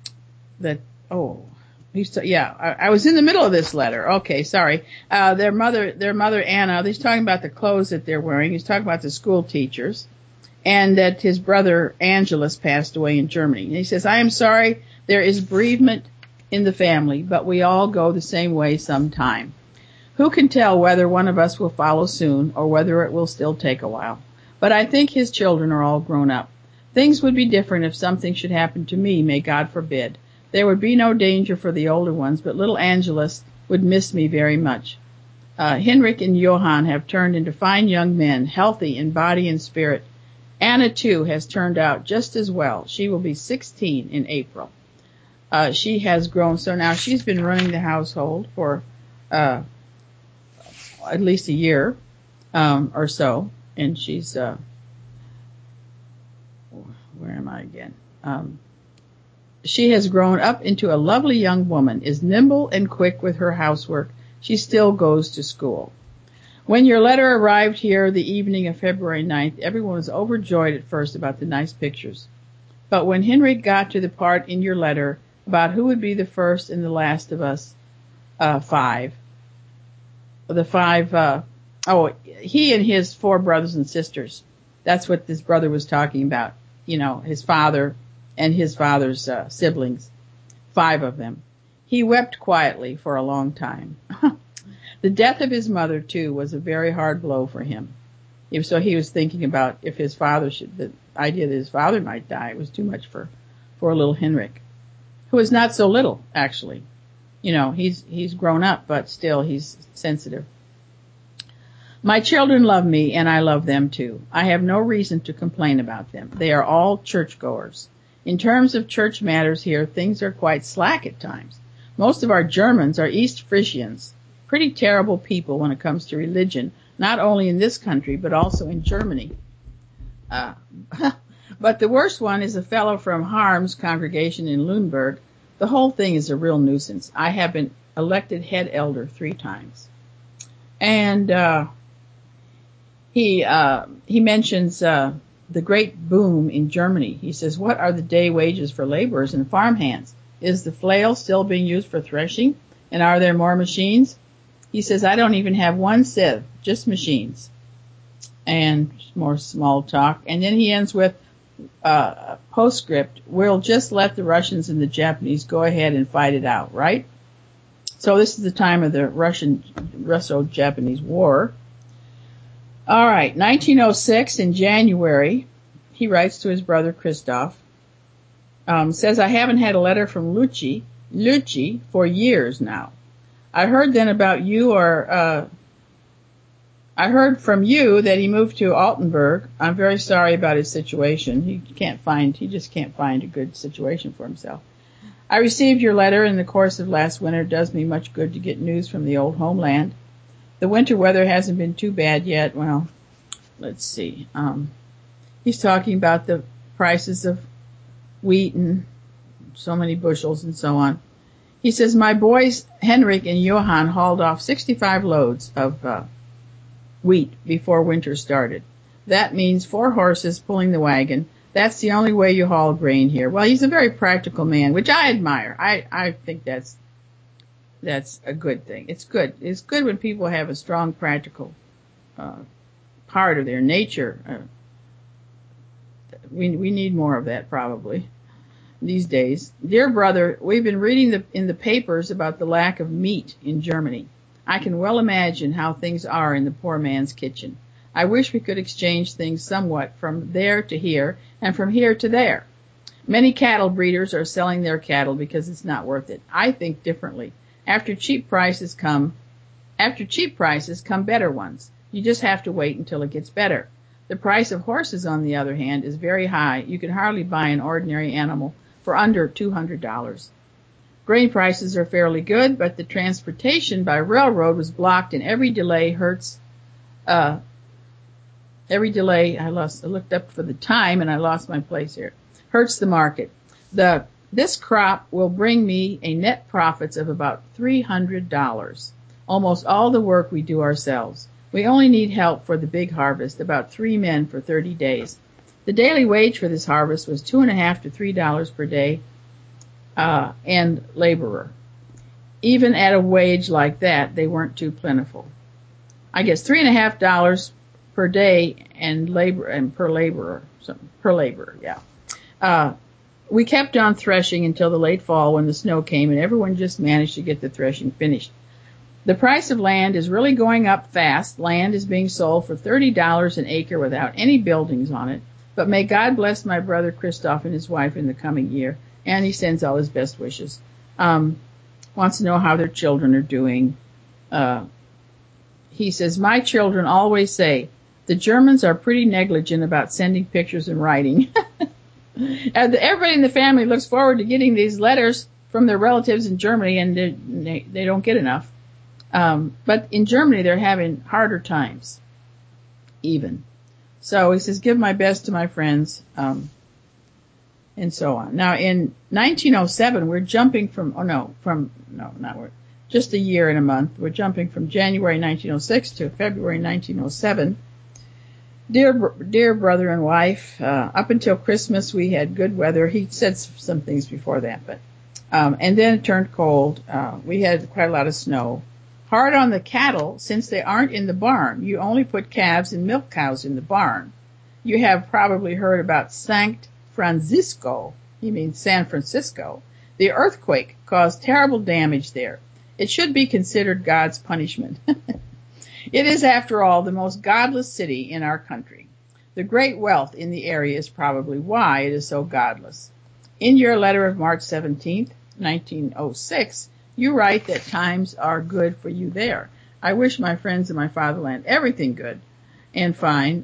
was in the middle of this letter. Okay, sorry. Their mother Anna, he's talking about the clothes that they're wearing. He's talking about the school teachers, and that his brother Angelus passed away in Germany. And he says, I am sorry there is bereavement in the family, but we all go the same way sometime. Who can tell whether one of us will follow soon or whether it will still take a while? But I think his children are all grown up. Things would be different if something should happen to me, may God forbid. There would be no danger for the older ones, but little Angelus would miss me very much. Henrik and Johann have turned into fine young men, healthy in body and spirit. Anna, too, has turned out just as well. She will be 16 in April. She has grown, so now she's been running the household for at least a year or so, and she's where am I again? She has grown up into a lovely young woman, is nimble and quick with her housework. She still goes to school. When your letter arrived here the evening of February 9th, everyone was overjoyed at first about the nice pictures. But when Henrik got to the part in your letter about who would be the first and the last of us, 5, he and his 4 brothers and sisters. That's what this brother was talking about. You know, his father and his father's siblings, 5 of them. He wept quietly for a long time. The death of his mother, too, was a very hard blow for him. So he was thinking about if his father the idea that his father might die was too much for little Henrik, who is not so little, actually. You know, he's grown up, but still he's sensitive. My children love me, and I love them too. I have no reason to complain about them. They are all churchgoers. In terms of church matters here, things are quite slack at times. Most of our Germans are East Frisians, pretty terrible people when it comes to religion, not only in this country, but also in Germany. But the worst one is a fellow from Harm's congregation in Lüneburg. The whole thing is a real nuisance. I have been elected head elder 3 times. And he mentions the great boom in Germany. He says, what are the day wages for laborers and farm hands? Is the flail still being used for threshing? And are there more machines? He says, I don't even have one sieve, just machines. And more small talk. And then he ends with postscript, we'll just let the Russians and the Japanese go ahead and fight it out, right? So this is the time of the Russo-Japanese War. All right, 1906 in January, he writes to his brother Christoph, says, I haven't had a letter from Lucci for years now. I heard then about you I heard from you that he moved to Altenburg. I'm very sorry about his situation. He just can't find a good situation for himself. I received your letter in the course of last winter. It does me much good to get news from the old homeland. The winter weather hasn't been too bad yet. Well, let's see. He's talking about the prices of wheat and so many bushels and so on. He says, my boys, Henrik and Johan, hauled off 65 loads of wheat before winter started. That means 4 horses pulling the wagon. That's the only way you haul grain here. Well, he's a very practical man, which I admire. I think that's a good thing. It's good. It's good when people have a strong practical part of their nature. We need more of that probably these days. Dear brother, we've been reading in the papers about the lack of meat in Germany. I can well imagine how things are in the poor man's kitchen. I wish we could exchange things somewhat from there to here and from here to there. Many cattle breeders are selling their cattle because it's not worth it. I think differently. After cheap prices come better ones. You just have to wait until it gets better. The price of horses, on the other hand, is very high. You can hardly buy an ordinary animal for under $200. Grain prices are fairly good, but the transportation by railroad was blocked, and every delay hurts. I looked up for the time and I lost my place here. Hurts the market. This crop will bring me a net profits of about $300. Almost all the work we do ourselves. We only need help for the big harvest, about 3 men for 30 days. The daily wage for this harvest was $2.50 to $3 per day, and laborer. Even at a wage like that, they weren't too plentiful. I guess $3.50 per day and per laborer, yeah. We kept on threshing until the late fall when the snow came, and everyone just managed to get the threshing finished. The price of land is really going up fast. Land is being sold for $30 an acre without any buildings on it. But may God bless my brother Christoph and his wife in the coming year. And he sends all his best wishes. Wants to know how their children are doing. He says, my children always say, the Germans are pretty negligent about sending pictures and writing. Everybody in the family looks forward to getting these letters from their relatives in Germany, and they don't get enough. But in Germany, they're having harder times, even. So he says, give my best to my friends, and so on. Now, in 1907, we're jumping just a year and a month. We're jumping from January 1906 to February 1907. Dear brother and wife, up until Christmas, we had good weather. He said some things before that, but, and then it turned cold. We had quite a lot of snow. Hard on the cattle, since they aren't in the barn. You only put calves and milk cows in the barn. You have probably heard about Sankt Francisco. He means San Francisco. The earthquake caused terrible damage there. It should be considered God's punishment. It is, after all, the most godless city in our country. The great wealth in the area is probably why it is so godless. In your letter of March 17th, 1906, you write that times are good for you there. I wish my friends in my fatherland everything good and fine.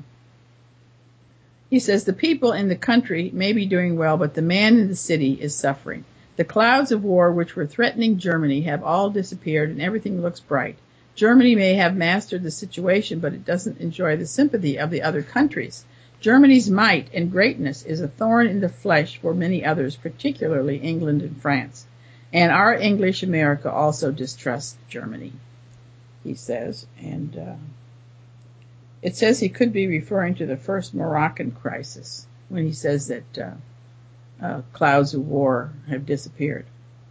He says the people in the country may be doing well, but the man in the city is suffering. The clouds of war which were threatening Germany have all disappeared and everything looks bright. Germany may have mastered the situation, but it doesn't enjoy the sympathy of the other countries. Germany's might and greatness is a thorn in the flesh for many others, particularly England and France. And our English America also distrusts Germany, he says. And it says he could be referring to the first Moroccan crisis when he says that clouds of war have disappeared.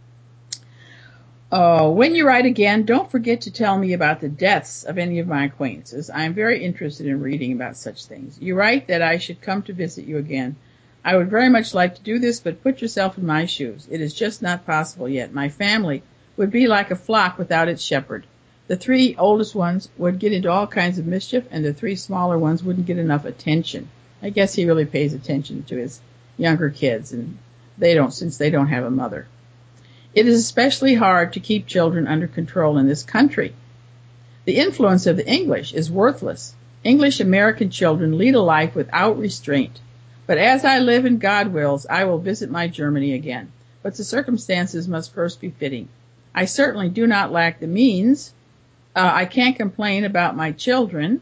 When you write again, don't forget to tell me about the deaths of any of my acquaintances. I am very interested in reading about such things. You write that I should come to visit you again. I would very much like to do this, but put yourself in my shoes. It is just not possible yet. My family would be like a flock without its shepherd. The 3 oldest ones would get into all kinds of mischief, and the 3 smaller ones wouldn't get enough attention. I guess he really pays attention to his younger kids, and since they don't have a mother. It is especially hard to keep children under control in this country. The influence of the English is worthless. English American children lead a life without restraint. But as I live and God wills, I will visit my Germany again. But the circumstances must first be fitting. I certainly do not lack the means. I can't complain about my children.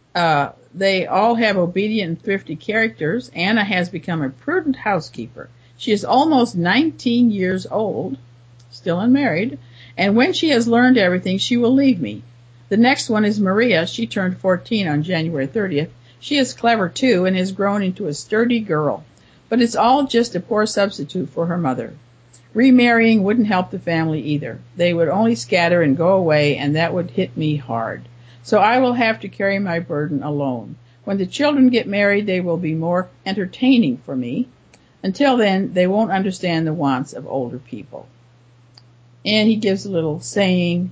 They all have obedient and thrifty characters. Anna has become a prudent housekeeper. She is almost 19 years old, still unmarried, and when she has learned everything, she will leave me. The next one is Maria. She turned 14 on January 30th. She is clever too and has grown into a sturdy girl, but it's all just a poor substitute for her mother. Remarrying wouldn't help the family either. They would only scatter and go away, and that would hit me hard. So I will have to carry my burden alone. When the children get married, they will be more entertaining for me. Until then, they won't understand the wants of older people. And he gives a little saying.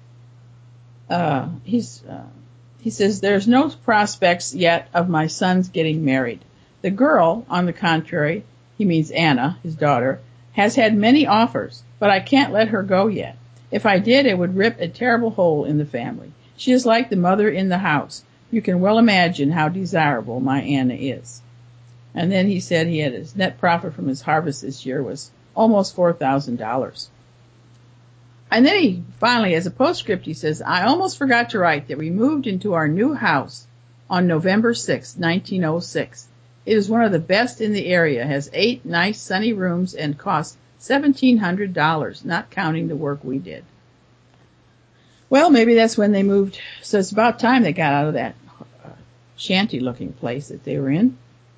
He says, there's no prospects yet of my sons getting married. The girl, on the contrary, he means Anna, his daughter, has had many offers, but I can't let her go yet. If I did, it would rip a terrible hole in the family. She is like the mother in the house. You can well imagine how desirable my Anna is. And then he said he had his net profit from his harvest this year was almost $4,000. And then he finally, as a postscript, he says, I almost forgot to write that we moved into our new house on November 6, 1906. It is one of the best in the area, has 8 nice sunny rooms, and costs $1,700, not counting the work we did. Well, maybe that's when they moved. So it's about time they got out of that shanty-looking place that they were in.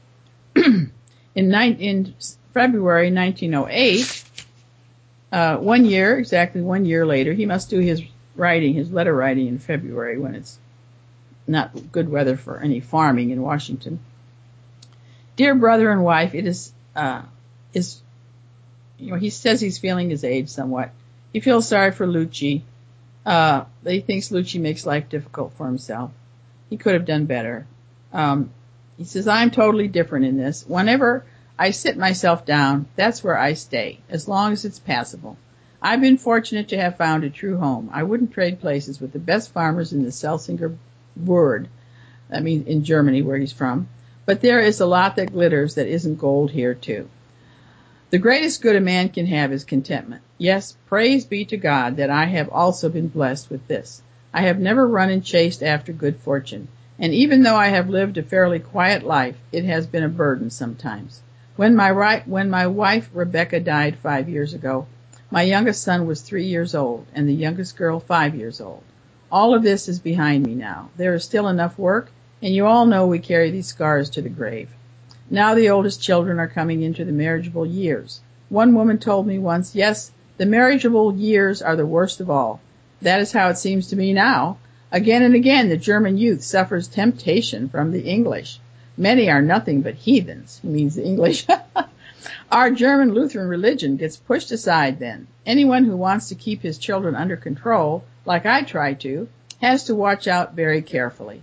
In February 1908, exactly 1 year later, he must do his letter writing in February when it's not good weather for any farming in Washington. Dear brother and wife, it is, he says he's feeling his age somewhat. He feels sorry for Lucci. He thinks Lucci makes life difficult for himself. He could have done better. He says, I'm totally different in this. Whenever I sit myself down, that's where I stay, as long as it's passable. I've been fortunate to have found a true home. I wouldn't trade places with the best farmers in the Selsinger Word, in Germany, where he's from. But there is a lot that glitters that isn't gold here, too. The greatest good a man can have is contentment. Yes, praise be to God that I have also been blessed with this. I have never run and chased after good fortune, and even though I have lived a fairly quiet life, it has been a burden sometimes. When my wife Rebecca died 5 years ago, my youngest son was 3 years old, and the youngest girl 5 years old. All of this is behind me now. There is still enough work, and you all know we carry these scars to the grave. Now the oldest children are coming into the marriageable years. One woman told me once, yes, the marriageable years are the worst of all. That is how it seems to me now. Again and again, the German youth suffers temptation from the English. Many are nothing but heathens. He means the English. Our German Lutheran religion gets pushed aside then. Anyone who wants to keep his children under control, like I try to, has to watch out very carefully.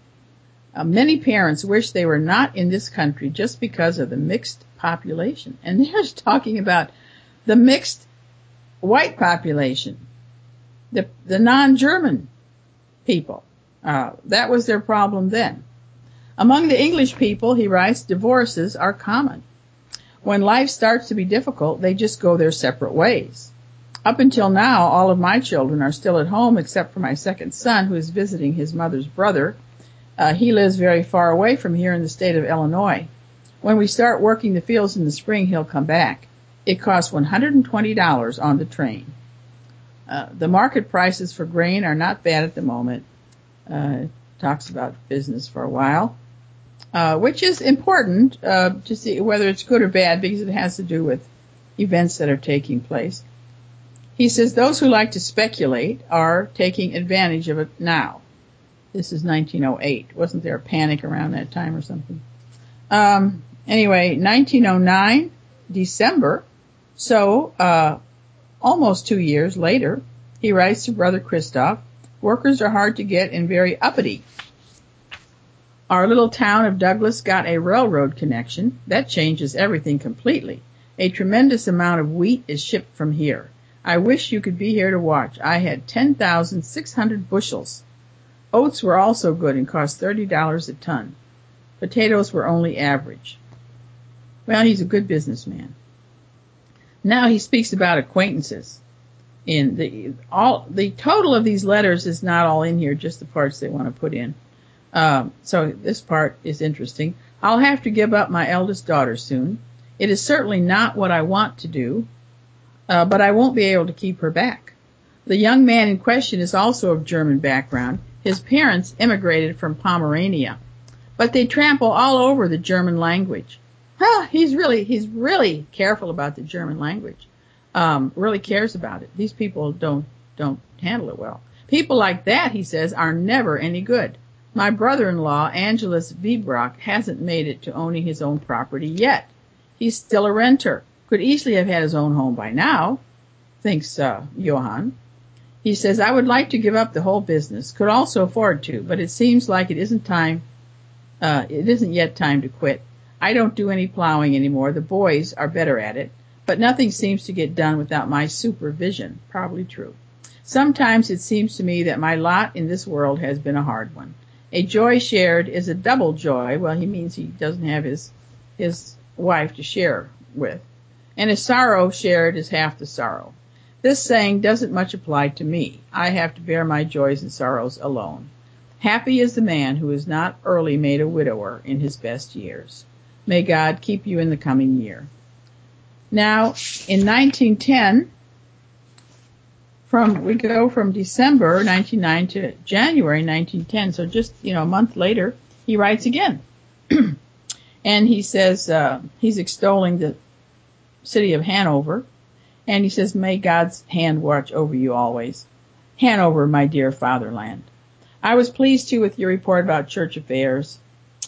Many parents wish they were not in this country just because of the mixed population. And they're talking about the mixed white population, the non-German people. That was their problem then. Among the English people, he writes, divorces are common. When life starts to be difficult, they just go their separate ways. Up until now, all of my children are still at home except for my second son, who is visiting his mother's brother. He lives very far away from here in the state of Illinois. When we start working the fields in the spring, he'll come back. It costs $120 on the train. The market prices for grain are not bad at the moment. Talks about business for a while, which is important to see whether it's good or bad because it has to do with events that are taking place. He says those who like to speculate are taking advantage of it now. This is 1908. Wasn't there a panic around that time or something? Anyway, 1909, December. So, almost 2 years later, he writes to Brother Christoph, workers are hard to get and very uppity. Our little town of Douglas got a railroad connection. That changes everything completely. A tremendous amount of wheat is shipped from here. I wish you could be here to watch. I had 10,600 bushels. Oats were also good and cost $30 a ton. Potatoes were only average. Well, he's a good businessman. Now he speaks about acquaintances. The total of these letters is not all in here, just the parts they want to put in. So this part is interesting. I'll have to give up my eldest daughter soon. It is certainly not what I want to do, but I won't be able to keep her back. The young man in question is also of German background. His parents immigrated from Pomerania, but they trample all over the German language. He's really careful about the German language. Really cares about it. These people don't handle it well. People like that, he says, are never any good. My brother-in-law, Angelus Vibrock, hasn't made it to owning his own property yet. He's still a renter. Could easily have had his own home by now, thinks Johann. He says, I would like to give up the whole business. Could also afford to, but it seems like it isn't yet time to quit. I don't do any plowing anymore. The boys are better at it, but nothing seems to get done without my supervision. Probably true. Sometimes it seems to me that my lot in this world has been a hard one. A joy shared is a double joy. Well, he means he doesn't have his wife to share with. And a sorrow shared is half the sorrow. This saying doesn't much apply to me. I have to bear my joys and sorrows alone. Happy is the man who is not early made a widower in his best years. May God keep you in the coming year. Now, in 1910, we go from December 1909 to January 1910, so just, a month later, he writes again. And he says, he's extolling the city of Hanover, and he says, may God's hand watch over you always. Hanover, my dear fatherland. I was pleased, too, with your report about church affairs.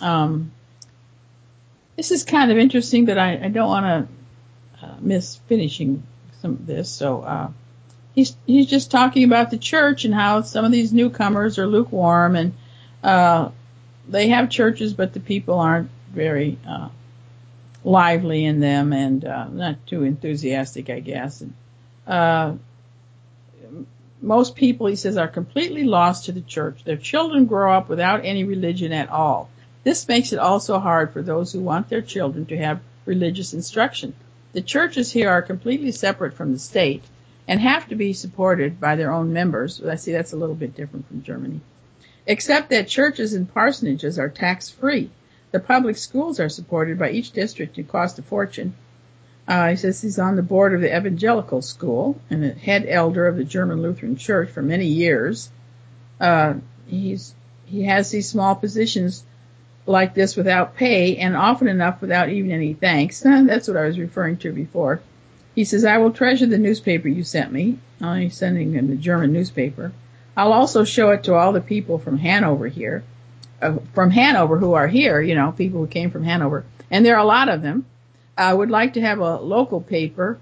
This is kind of interesting, but I don't want to miss finishing some of this. So he's just talking about the church and how some of these newcomers are lukewarm, and they have churches, but the people aren't very lively in them and not too enthusiastic, I guess. And most people, he says, are completely lost to the church. Their children grow up without any religion at all. This makes it also hard for those who want their children to have religious instruction. The churches here are completely separate from the state and have to be supported by their own members. I see that's a little bit different from Germany. Except that churches and parsonages are tax-free. The public schools are supported by each district and cost a fortune. He says he's on the board of the Evangelical School and the head elder of the German Lutheran Church for many years. He has these small positions like this without pay and often enough without even any thanks. That's what I was referring to before. He says, I will treasure the newspaper you sent me. He's sending him the German newspaper. I'll also show it to all the people from Hanover here. From Hanover who are here, people who came from Hanover. And there are a lot of them. I would like to have a local paper.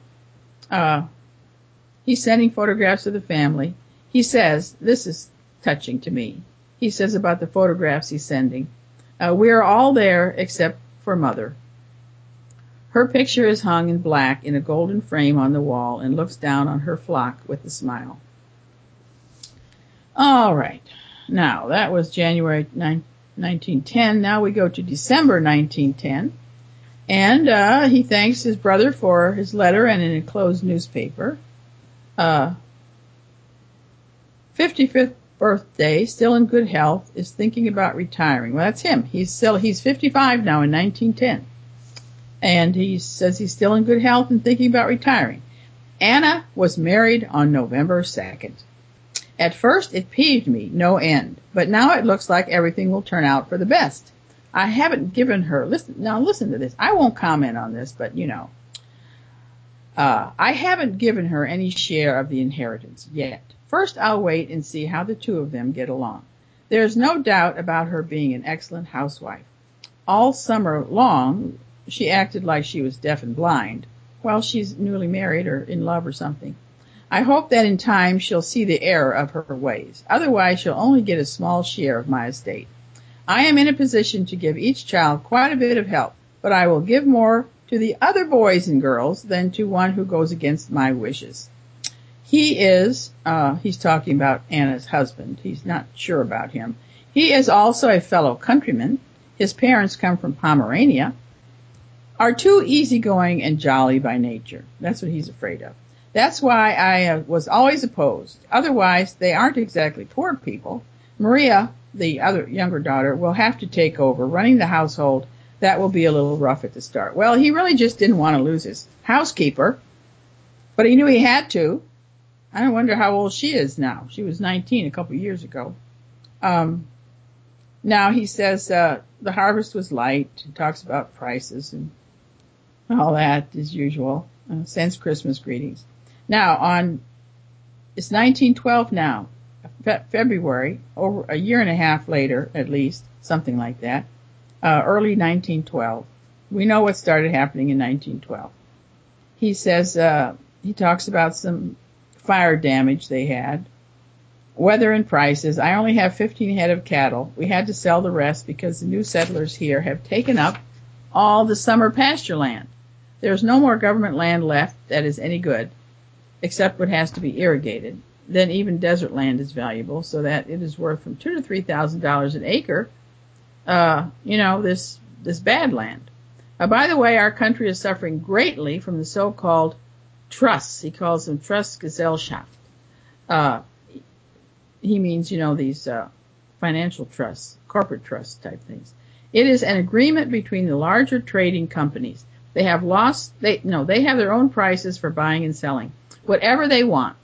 He's sending photographs of the family. He says, this is touching to me. He says about the photographs he's sending. We are all there except for Mother. Her picture is hung in black in a golden frame on the wall and looks down on her flock with a smile. All right. Now, that was January 1910. Now we go to December 1910. And he thanks his brother for his letter and an enclosed newspaper. 55th birthday, still in good health, is thinking about retiring. Well, that's him. He's 55 now in 1910. And he says he's still in good health and thinking about retiring. Anna was married on November 2nd. At first, it peeved me no end, but now it looks like everything will turn out for the best. I haven't given her, listen to this. I won't comment on this, but I haven't given her any share of the inheritance yet. First, I'll wait and see how the two of them get along. There's no doubt about her being an excellent housewife. All summer long, she acted like she was deaf and blind. Well, she's newly married or in love or something. I hope that in time she'll see the error of her ways. Otherwise, she'll only get a small share of my estate. I am in a position to give each child quite a bit of help, but I will give more to the other boys and girls than to one who goes against my wishes. He's talking about Anna's husband. He's not sure about him. He is also a fellow countryman. His parents come from Pomerania, are too easygoing and jolly by nature. That's what he's afraid of. That's why I was always opposed. Otherwise, they aren't exactly poor people. Maria, the other younger daughter, will have to take over running the household that will be a little rough at the start. Well, he really just didn't want to lose his housekeeper, but he knew he had to. I wonder how old she is now. She was 19 a couple of years ago. Now he says the harvest was light. He talks about prices and all that as usual. Sends Christmas greetings. Now it's 1912 now, February, over a year and a half later at least, something like that, early 1912. We know what started happening in 1912. He says, he talks about some fire damage they had, weather and prices. I only have 15 head of cattle. We had to sell the rest because the new settlers here have taken up all the summer pasture land. There's no more government land left that is any good, except what has to be irrigated. Then even desert land is valuable, so that it is worth from $2,000 to $3,000 an acre. This bad land. By the way, our country is suffering greatly from the so-called trusts. He calls them Trustgesellschaft. He means, these financial trusts, corporate trusts type things. It is an agreement between the larger trading companies. They have their own prices for buying and selling, whatever they want.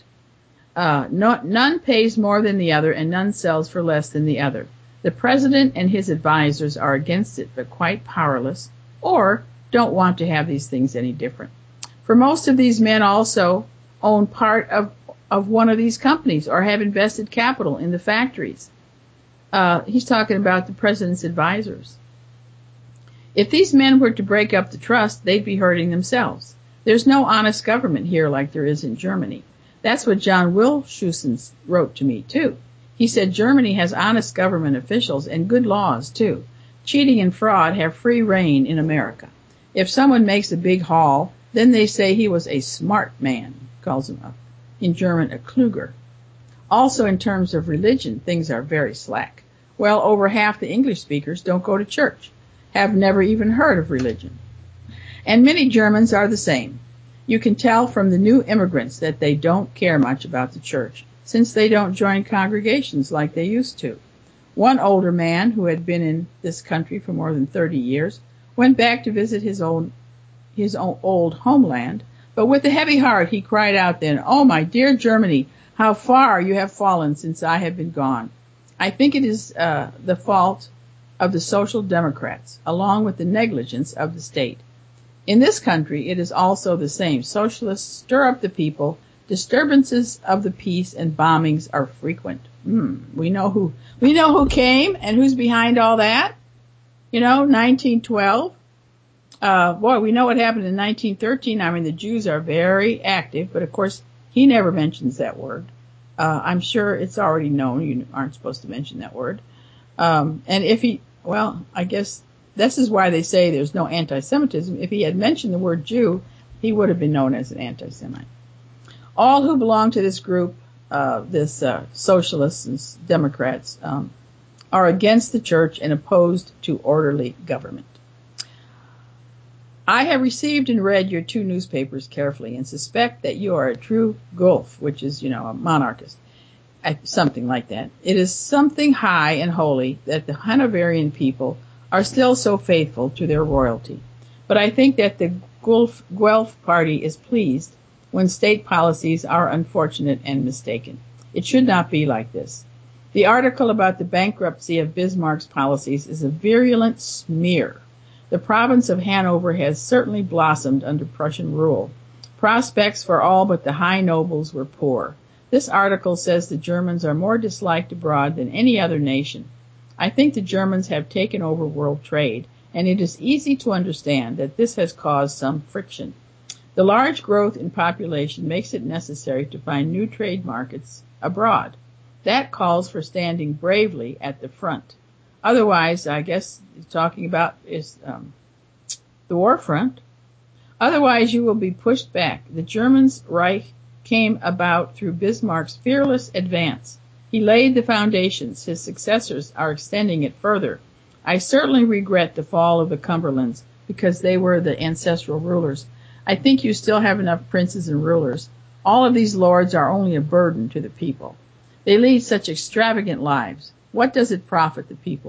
None pays more than the other, and none sells for less than the other. The president and his advisors are against it, but quite powerless, or don't want to have these things any different. For most of these men also own part of one of these companies or have invested capital in the factories. He's talking about the president's advisors. If these men were to break up the trust, they'd be hurting themselves. There's no honest government here like there is in Germany. That's what John Wilschusen wrote to me, too. He said Germany has honest government officials and good laws, too. Cheating and fraud have free reign in America. If someone makes a big haul, then they say he was a smart man, calls him in German a Kluger. Also, in terms of religion, things are very slack. Well, over half the English speakers don't go to church, have never even heard of religion. And many Germans are the same. You can tell from the new immigrants that they don't care much about the church, since they don't join congregations like they used to. One older man who had been in this country for more than 30 years went back to visit his old homeland, but with a heavy heart he cried out then, "Oh, my dear Germany, how far you have fallen since I have been gone. I think it is the fault of the Social Democrats, along with the negligence of the state. In this country, it is also the same. Socialists stir up the people. Disturbances of the peace and bombings are frequent." We know who came and who's behind all that. 1912. We know what happened in 1913. I mean, the Jews are very active, but of course, he never mentions that word. I'm sure it's already known. You aren't supposed to mention that word. And I guess this is why they say there's no anti-Semitism. If he had mentioned the word Jew, he would have been known as an anti-Semite. All who belong to this group, socialists and Democrats, are against the church and opposed to orderly government. I have received and read your two newspapers carefully and suspect that you are a true Gulf, which is, a monarchist, something like that. It is something high and holy that the Hanoverian people are still so faithful to their royalty. But I think that the Guelph party is pleased when state policies are unfortunate and mistaken. It should not be like this. The article about the bankruptcy of Bismarck's policies is a virulent smear. The province of Hanover has certainly blossomed under Prussian rule. Prospects for all but the high nobles were poor. This article says the Germans are more disliked abroad than any other nation. I think the Germans have taken over world trade, and it is easy to understand that this has caused some friction. The large growth in population makes it necessary to find new trade markets abroad. That calls for standing bravely at the front. Otherwise, I guess talking about is the war front. Otherwise, you will be pushed back. The German's Reich came about through Bismarck's fearless advance. He laid the foundations. His successors are extending it further. I certainly regret the fall of the Cumberlands because they were the ancestral rulers. I think you still have enough princes and rulers. All of these lords are only a burden to the people. They lead such extravagant lives. What does it profit the people?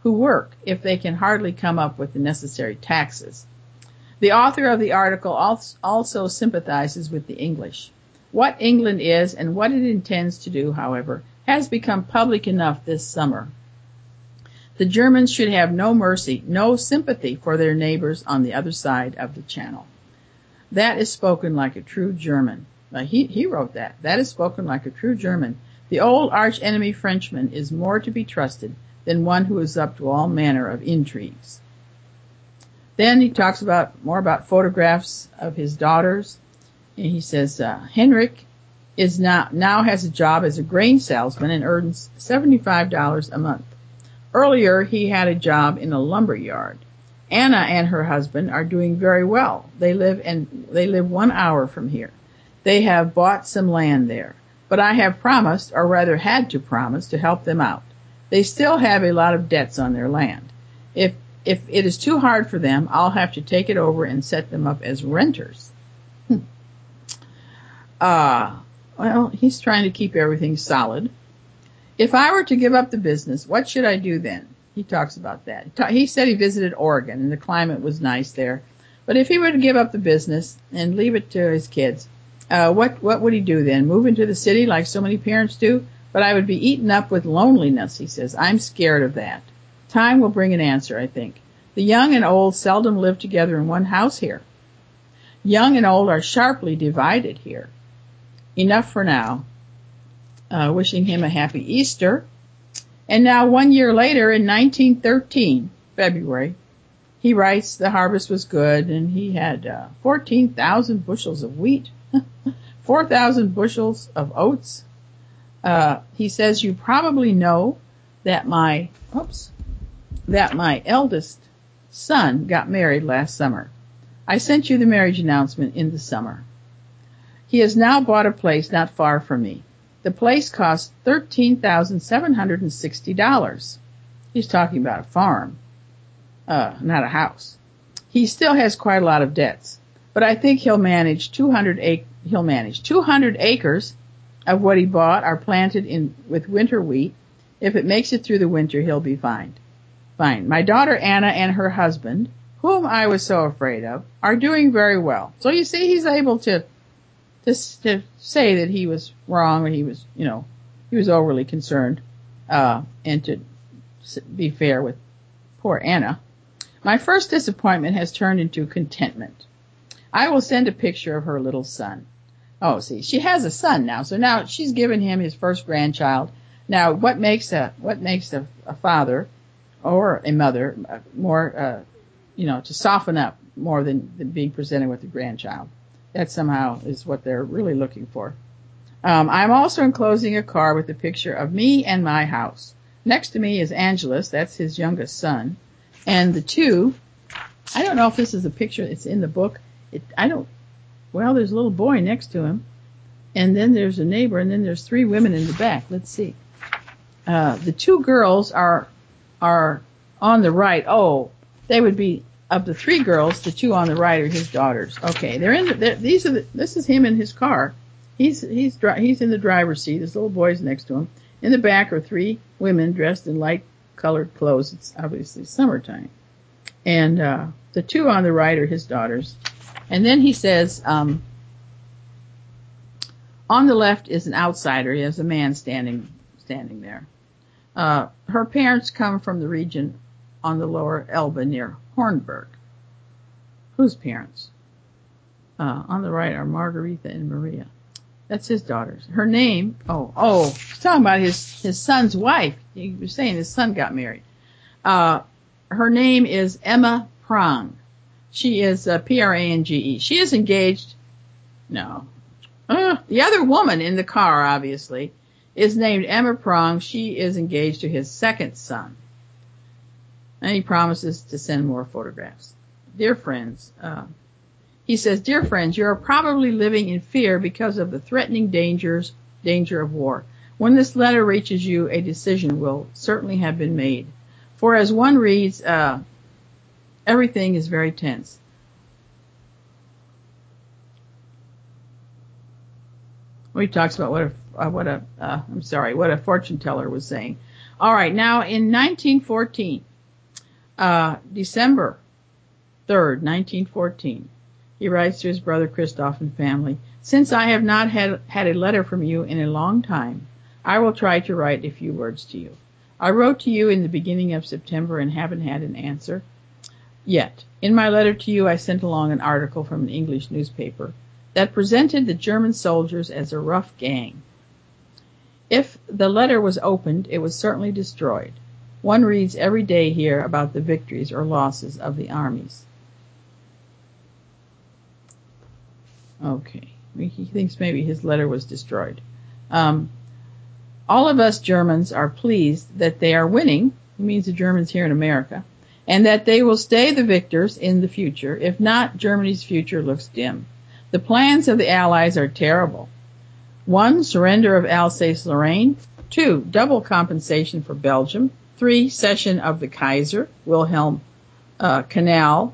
who work if they can hardly come up with the necessary taxes. The author of the article also sympathizes with the English. What England is and what it intends to do, however, has become public enough this summer. The Germans should have no mercy, no sympathy for their neighbors on the other side of the channel. That is spoken like a true German. He wrote that. That is spoken like a true German. The old arch-enemy Frenchman is more to be trusted than one who is up to all manner of intrigues. Then he talks more about photographs of his daughters. And he says, Henrik is now has a job as a grain salesman and earns $75 a month. Earlier, he had a job in a lumber yard. Anna and her husband are doing very well. They live 1 hour from here. They have bought some land there, but I have promised, or rather had to promise, to help them out. They still have a lot of debts on their land. If it is too hard for them, I'll have to take it over and set them up as renters. Well, he's trying to keep everything solid. If I were to give up the business, what should I do then? He talks about that. He said he visited Oregon and the climate was nice there. But if he were to give up the business and leave it to his kids, what would he do then? Move into the city like so many parents do? But I would be eaten up with loneliness, he says. I'm scared of that. Time will bring an answer, I think. The young and old seldom live together in one house here. Young and old are sharply divided here. Enough for now. Wishing him a happy Easter. And now 1 year later, in 1913, February, he writes the harvest was good and he had 14,000 bushels of wheat, 4,000 bushels of oats. He says, you probably know that my eldest son got married last summer. I sent you the marriage announcement in the summer. He has now bought a place not far from me. The place cost $13,760. He's talking about a farm, not a house. He still has quite a lot of debts, but I think he'll manage 200 acres of what he bought are planted with winter wheat. If it makes it through the winter, he'll be fine. My daughter Anna and her husband, whom I was so afraid of, are doing very well. So you see, he's able to say that he was wrong, or he was overly concerned, and to be fair with poor Anna. My first disappointment has turned into contentment. I will send a picture of her little son. Oh, see, she has a son now, so now she's given him his first grandchild. Now, what makes a father or a mother more, to soften up more than being presented with a grandchild? That somehow is what they're really looking for. I'm also enclosing a card with a picture of me and my house. Next to me is Angelus, that's his youngest son. And the two, I don't know if this is a picture, it's in the book. There's a little boy next to him. And then there's a neighbor, and then there's three women in the back. Let's see. The two girls are on the right. Oh, they would be, of the three girls, the two on the right are his daughters. Okay, this is him in his car. He's in the driver's seat. This little boy's next to him. In the back are three women dressed in light colored clothes. It's obviously summertime. And the two on the right are his daughters. And then he says, on the left is an outsider. He has a man standing there. Her parents come from the region on the lower Elbe near Hornburg. Whose parents? On the right are Margarita and Maria. That's his daughters. Her name, he's talking about his son's wife. He was saying his son got married. Her name is Emma Prang. She is Prange. She is engaged. No. The other woman in the car, obviously, is named Emma Prang. She is engaged to his second son. And he promises to send more photographs. Dear friends, he says, Dear friends, you are probably living in fear because of the threatening danger of war. When this letter reaches you, a decision will certainly have been made. For as one reads, everything is very tense. He talks about what a fortune teller was saying. All right, now in 1914, December 3rd, 1914. He writes to his brother Christoph and family, "Since I have not had a letter from you in a long time, I will try to write a few words to you. I wrote to you in the beginning of September and haven't had an answer yet. In my letter to you, I sent along an article from an English newspaper that presented the German soldiers as a rough gang. If the letter was opened, it was certainly destroyed. One reads every day here about the victories or losses of the armies." Okay, he thinks maybe his letter was destroyed. "All of us Germans are pleased that they are winning," he means the Germans here in America, "and that they will stay the victors in the future. If not, Germany's future looks dim. The plans of the Allies are terrible. 1. Surrender of Alsace-Lorraine. 2. Double compensation for Belgium. 3. Cession of the Kaiser Wilhelm Canal,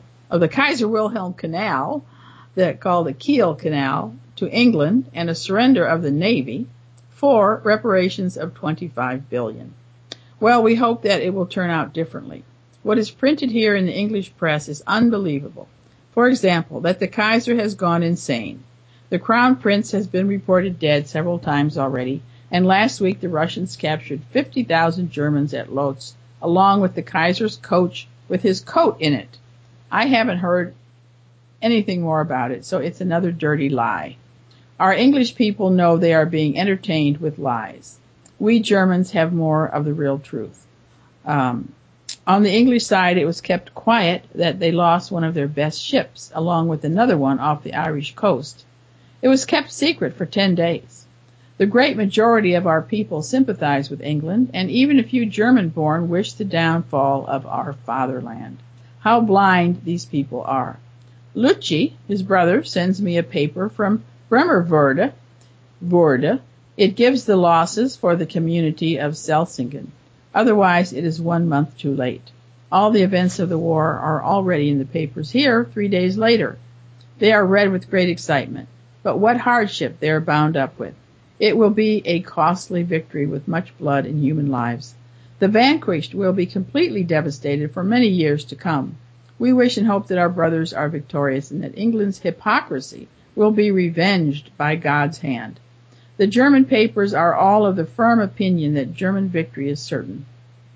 that called the Kiel Canal, to England, and a surrender of the Navy. 4. Reparations of $25 billion. Well, we hope that it will turn out differently. What is printed here in the English press is unbelievable. For example, that the Kaiser has gone insane. The Crown Prince has been reported dead several times already, and last week the Russians captured 50,000 Germans at Lodz, along with the Kaiser's coach with his coat in it. I haven't heard anything more about it, so it's another dirty lie. Our English people know they are being entertained with lies. We Germans have more of the real truth. On the English side, it was kept quiet that they lost one of their best ships, along with another one off the Irish coast. It was kept secret for 10 days. The great majority of our people sympathize with England, and even a few German-born wish the downfall of our fatherland. How blind these people are. Lucci, his brother, sends me a paper from Bremervorde. It gives the losses for the community of Selsingen. Otherwise, it is 1 month too late. All the events of the war are already in the papers here 3 days later. They are read with great excitement. But what hardship they are bound up with. It will be a costly victory with much blood and human lives. The vanquished will be completely devastated for many years to come. We wish and hope that our brothers are victorious and that England's hypocrisy will be revenged by God's hand. The German papers are all of the firm opinion that German victory is certain.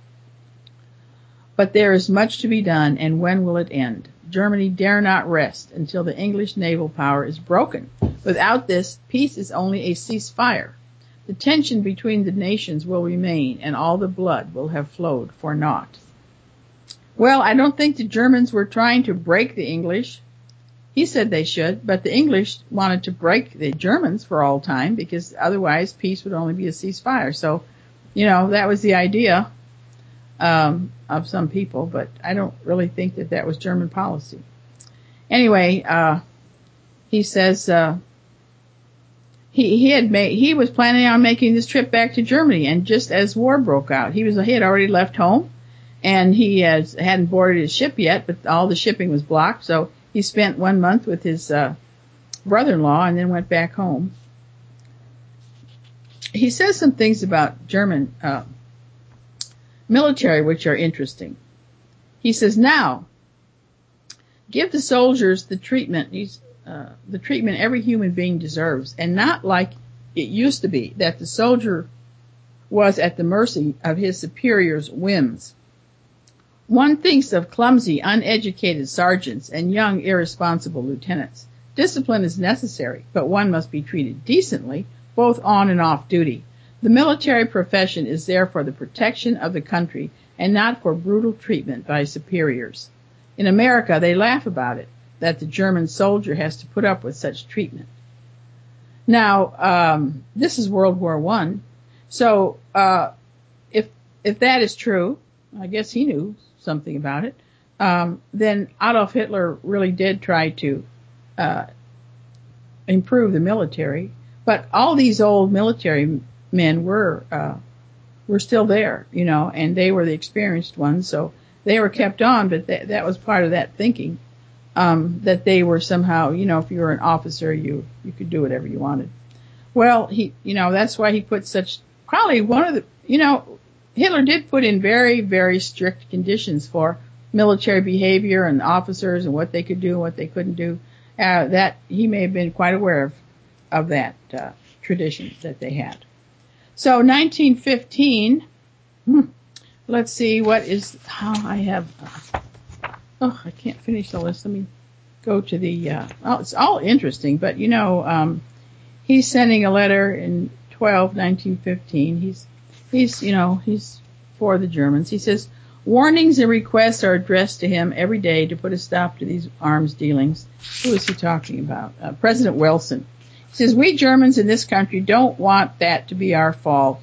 But there is much to be done, and when will it end? Germany dare not rest until the English naval power is broken. Without this, peace is only a ceasefire. The tension between the nations will remain, and all the blood will have flowed for naught. Well, I don't think the Germans were trying to break the English. He said they should, but the English wanted to break the Germans for all time, because otherwise peace would only be a ceasefire. So, that was the idea of some people, but I don't really think that was German policy. Anyway, he says he was planning on making this trip back to Germany, and just as war broke out, he had already left home, and he hadn't boarded his ship yet, but all the shipping was blocked, so he spent 1 month with his brother-in-law and then went back home. He says some things about German military which are interesting. He says, now, give the soldiers the treatment every human being deserves, and not like it used to be, that the soldier was at the mercy of his superior's whims. One thinks of clumsy, uneducated sergeants and young, irresponsible lieutenants. Discipline is necessary, but one must be treated decently, both on and off duty. The military profession is there for the protection of the country and not for brutal treatment by superiors. In America, they laugh about it, that the German soldier has to put up with such treatment. Now, this is World War I, so if that is true, I guess he knew something about it, then Adolf Hitler really did try to improve the military. But all these old military men were still there, and they were the experienced ones, so they were kept on. But that was part of that thinking, that they were somehow, if you were an officer, you could do whatever you wanted. Well, that's why he put such, probably one of the, Hitler did put in very, very strict conditions for military behavior and officers and what they could do and what they couldn't do. That he may have been quite aware of that tradition that they had. So 1915. Let's see what is. I have. I can't finish the list. Let me go to the. It's all interesting, but he's sending a letter in 1915. He's for the Germans. He says, warnings and requests are addressed to him every day to put a stop to these arms dealings. Who is he talking about? President Wilson. He says, we Germans in this country don't want that to be our fault.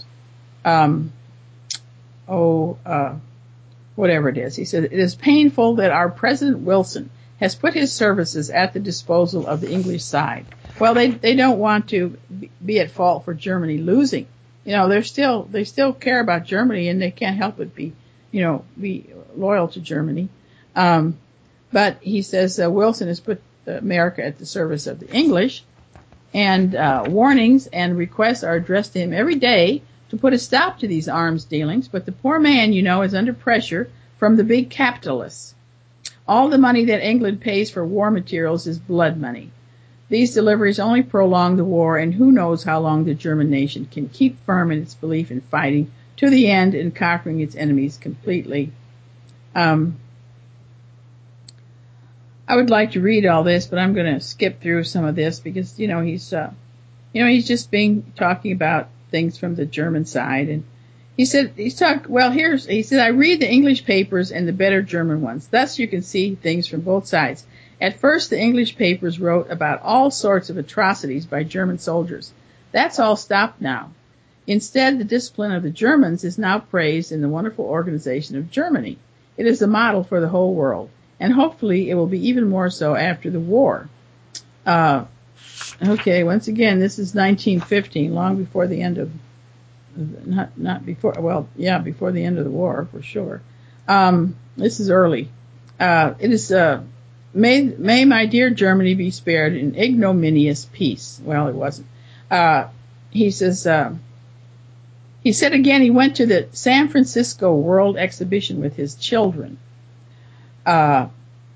Whatever it is. He said, it is painful that our President Wilson has put his services at the disposal of the English side. Well, they don't want to be at fault for Germany losing. They still care about Germany, and they can't help but be loyal to Germany. But he says Wilson has put America at the service of the English, and warnings and requests are addressed to him every day to put a stop to these arms dealings. But the poor man, is under pressure from the big capitalists. All the money that England pays for war materials is blood money. These deliveries only prolong the war, and who knows how long the German nation can keep firm in its belief in fighting to the end and conquering its enemies completely. I would like to read all this, but I'm going to skip through some of this because, he's just talking about things from the German side. And he said, he said, I read the English papers and the better German ones. Thus you can see things from both sides. At first, the English papers wrote about all sorts of atrocities by German soldiers. That's all stopped now. Instead, the discipline of the Germans is now praised in the wonderful organization of Germany. It is a model for the whole world, and hopefully it will be even more so after the war. Okay, once again, this is 1915, long before the end of, before the end of the war, for sure. This is early. It is, May my dear Germany be spared an ignominious peace. Well, it wasn't. He says, he said again he went to the San Francisco World Exhibition with his children. That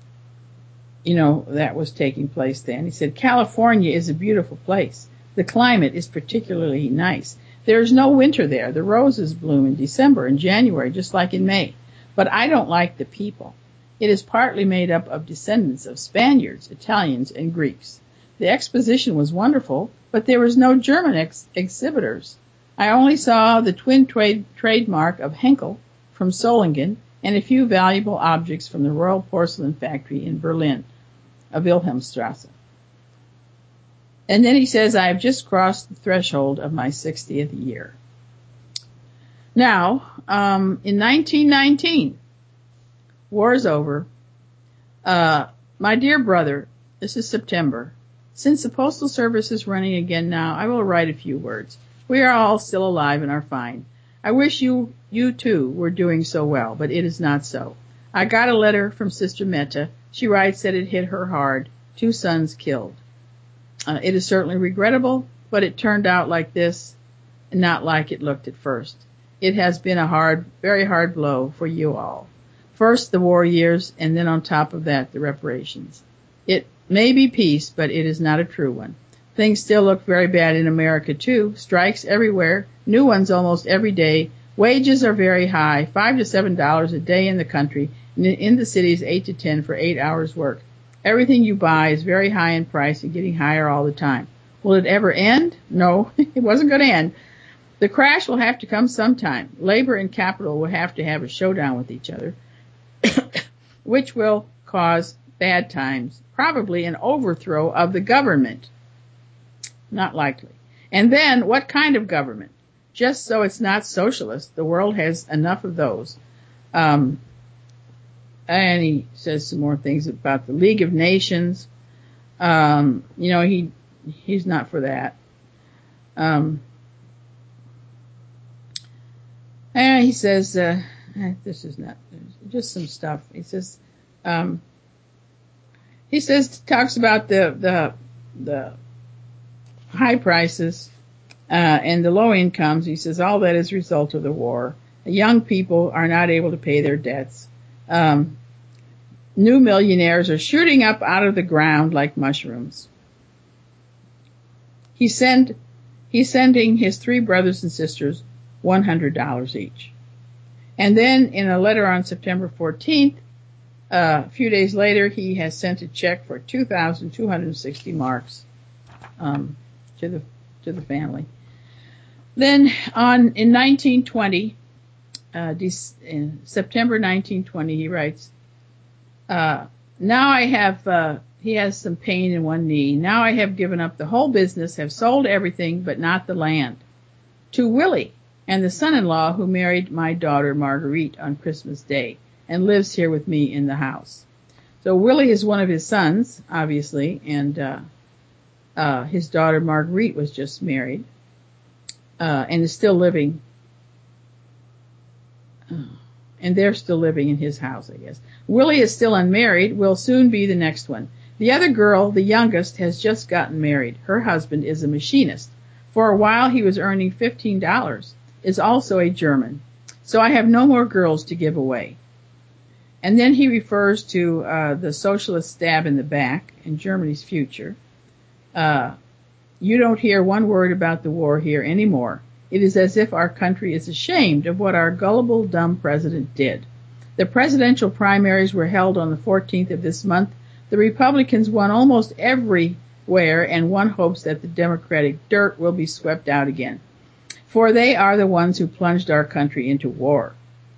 was taking place then. He said, California is a beautiful place. The climate is particularly nice. There is no winter there. The roses bloom in December and January, just like in May. But I don't like the people. It is partly made up of descendants of Spaniards, Italians, and Greeks. The exposition was wonderful, but there was no German exhibitors. I only saw the twin trademark of Henkel from Solingen and a few valuable objects from the Royal Porcelain Factory in Berlin, Wilhelmstrasse. And then he says, I have just crossed the threshold of my 60th year. Now, in 1919, war is over. My dear brother, this is September. Since the Postal Service is running again now, I will write a few words. We are all still alive and are fine. I wish you too were doing so well, but it is not so. I got a letter from Sister Meta. She writes that it hit her hard. 2 sons killed. It is certainly regrettable, but it turned out like this and not like it looked at first. It has been a very hard blow for you all. First, the war years, and then on top of that, the reparations. It may be peace, but it is not a true one. Things still look very bad in America, too. Strikes everywhere, new ones almost every day. Wages are very high, $5 to $7 a day in the country, and in the cities 8 to 10 for 8 hours work. Everything you buy is very high in price and getting higher all the time. Will it ever end? No, it wasn't going to end. The crash will have to come sometime. Labor and capital will have to have a showdown with each other, which will cause bad times, probably an overthrow of the government. Not likely. And then, what kind of government? Just so it's not socialist. The world has enough of those. And he says some more things about the League of Nations. He's not for that. And he says, this is not, just some stuff. He says, talks about the high prices, and the low incomes. He says all that is a result of the war. The young people are not able to pay their debts. new millionaires are shooting up out of the ground like mushrooms. He's sending his 3 brothers and sisters $100 each. And then in a letter on September 14th, a few days later, he has sent a check for 2,260 marks to the family. Then in 1920, in September 1920, he writes, now I have, he has some pain in one knee. Now I have given up the whole business, have sold everything, but not the land. To Willie and the son-in-law who married my daughter Marguerite on Christmas Day and lives here with me in the house. So Willie is one of his sons, obviously, and his daughter Marguerite was just married and is still living. And they're still living in his house, I guess. Willie is still unmarried, will soon be the next one. The other girl, the youngest, has just gotten married. Her husband is a machinist. For a while he was earning $15, is also a German. So I have no more girls to give away. And then he refers to the socialist stab in the back and Germany's future. You don't hear one word about the war here anymore. It is as if our country is ashamed of what our gullible, dumb president did. The presidential primaries were held on the 14th of this month. The Republicans won almost everywhere, and one hopes that the Democratic dirt will be swept out again. For they are the ones who plunged our country into war.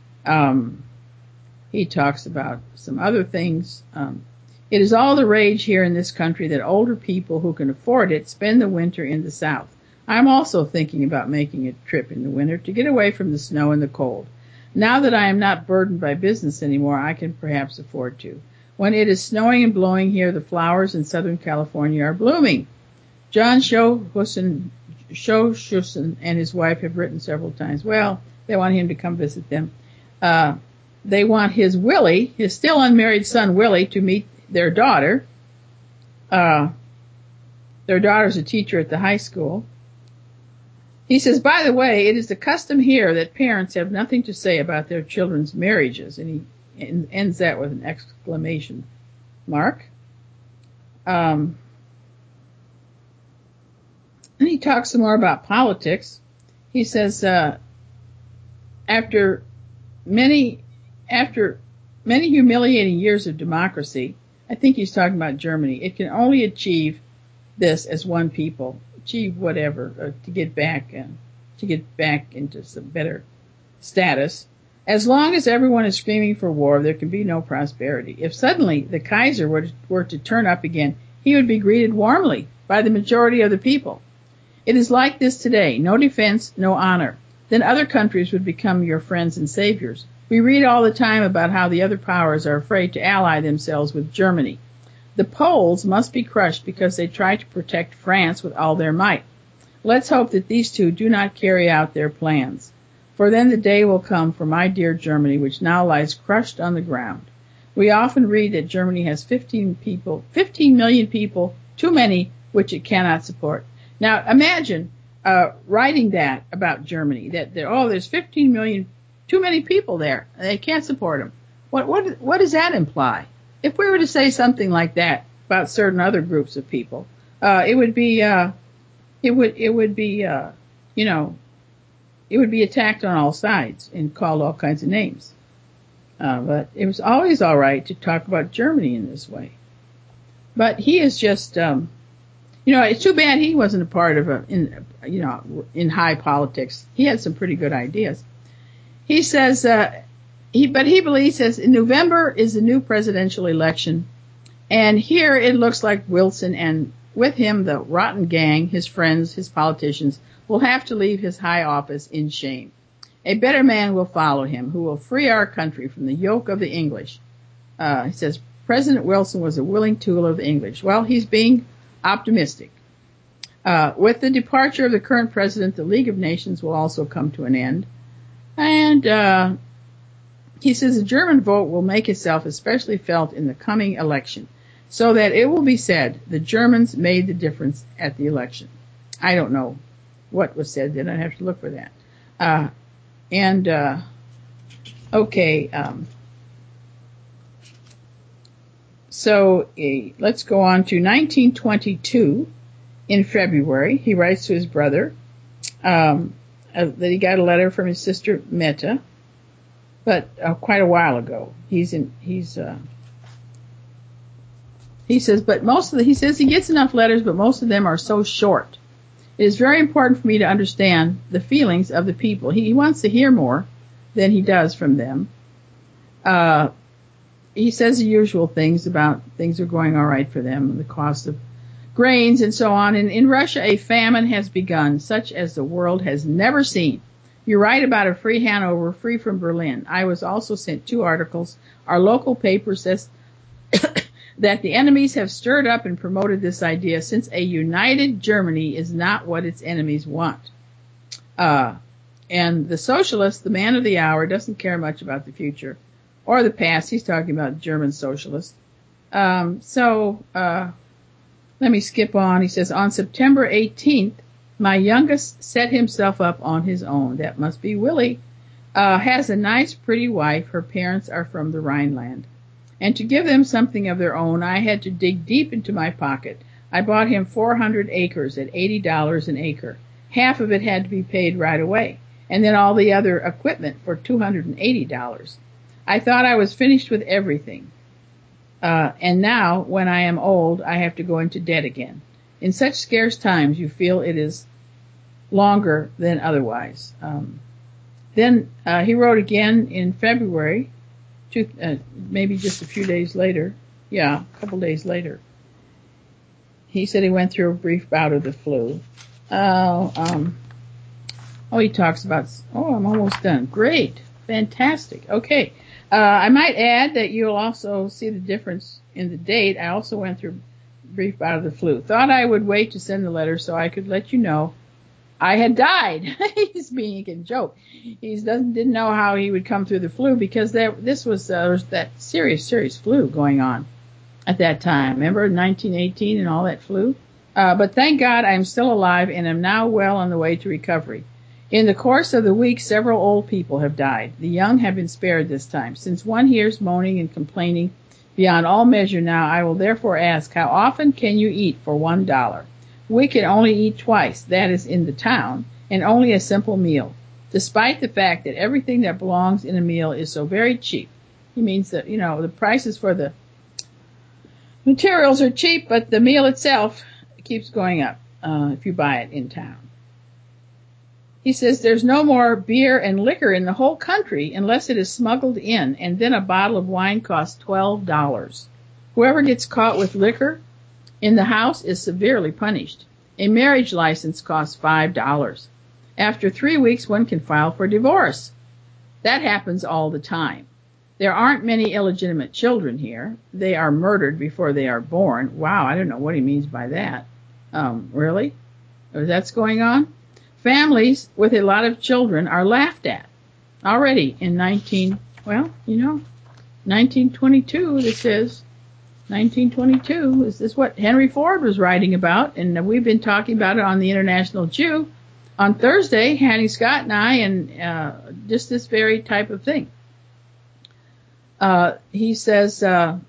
He talks about some other things. It is all the rage here in this country that older people who can afford it spend the winter in the South. I'm also thinking about making a trip in the winter to get away from the snow and the cold. Now that I am not burdened by business anymore, I can perhaps afford to. When it is snowing and blowing here, the flowers in Southern California are blooming. John Schohusen and his wife have written several times. Well, they want him to come visit them. They want his Willie, his still unmarried son Willie, to meet their daughter. Their daughter's a teacher at the high school. He says, by the way, it is the custom here that parents have nothing to say about their children's marriages. And he ends that with an exclamation mark. And he talks some more about politics. He says, after many humiliating years of democracy, I think he's talking about Germany, it can only achieve this as one people. Achieve whatever to get back into some better status. As long as everyone is screaming for war, there can be no prosperity. If suddenly the Kaiser were to turn up again, he would be greeted warmly by the majority of the people. It is like this today: no defense, no honor. Then other countries would become your friends and saviors. We read all the time about how the other powers are afraid to ally themselves with Germany. The Poles must be crushed because they try to protect France with all their might. Let's hope that these two do not carry out their plans. For then the day will come for my dear Germany, which now lies crushed on the ground. We often read that Germany has 15 million people, too many, which it cannot support. Now imagine writing that about Germany, that there's 15 million, too many people there, and they can't support them. What does that imply? If we were to say something like that about certain other groups of people, it would be attacked on all sides and called all kinds of names. But it was always all right to talk about Germany in this way. But he is just, it's too bad he wasn't a part of in high politics. He had some pretty good ideas. He says, he believes in November is the new presidential election, and here it looks like Wilson and with him the rotten gang, his friends, his politicians, will have to leave his high office in shame. A better man will follow him, who will free our country from the yoke of the English. He says President Wilson was a willing tool of the English. Well, he's being optimistic. With the departure of the current president, the League of Nations will also come to an end, and he says the German vote will make itself especially felt in the coming election, so that it will be said the Germans made the difference at the election. I don't know what was said then. I'd have to look for that. So let's go on to 1922. In February, he writes to his brother that he got a letter from his sister Meta, but quite a while ago. He says, but he says he gets enough letters, but most of them are so short. It is very important for me to understand the feelings of the people. He wants to hear more than he does from them. He says the usual things about things are going all right for them, the cost of grains and so on. And in Russia, a famine has begun, such as the world has never seen. You write about a free Hanover, free from Berlin. I was also sent 2 articles. Our local paper says that the enemies have stirred up and promoted this idea, since a united Germany is not what its enemies want. And the socialist, the man of the hour, doesn't care much about the future or the past. He's talking about German socialists. Let me skip on. He says, on September 18th, my youngest set himself up on his own. That must be Willie. Has a nice, pretty wife. Her parents are from the Rhineland. And to give them something of their own, I had to dig deep into my pocket. I bought him 400 acres at $80 an acre. Half of it had to be paid right away, and then all the other equipment for $280. I thought I was finished with everything. And now, when I am old, I have to go into debt again. In such scarce times, you feel it is longer than otherwise. Then he wrote again in February, maybe just a few days later. Yeah, a couple days later. He said he went through a brief bout of the flu. He talks about, I'm almost done. Great. Fantastic. Okay. I might add that you'll also see the difference in the date. I also went through a brief bout of the flu. Thought I would wait to send the letter so I could let you know I had died. He's being a joke. He didn't know how he would come through the flu because there was that serious flu going on at that time. Remember 1918 and all that flu? But thank God I'm still alive and am now well on the way to recovery. In the course of the week, several old people have died. The young have been spared this time. Since one hears moaning and complaining beyond all measure now, I will therefore ask, how often can you eat for $1? We can only eat twice, that is in the town, and only a simple meal, despite the fact that everything that belongs in a meal is so very cheap. He means that, the prices for the materials are cheap, but the meal itself keeps going up if you buy it in town. He says there's no more beer and liquor in the whole country unless it is smuggled in, and then a bottle of wine costs $12. Whoever gets caught with liquor in the house is severely punished. A marriage license costs $5. After 3 weeks, one can file for divorce. That happens all the time. There aren't many illegitimate children here. They are murdered before they are born. Wow, I don't know what he means by that. Really? That's going on? Families with a lot of children are laughed at. Already in 1922, this is 1922. This is what Henry Ford was writing about, and we've been talking about it on the International Jew on Thursday, Hattie Scott and I, and just this very type of thing. He says,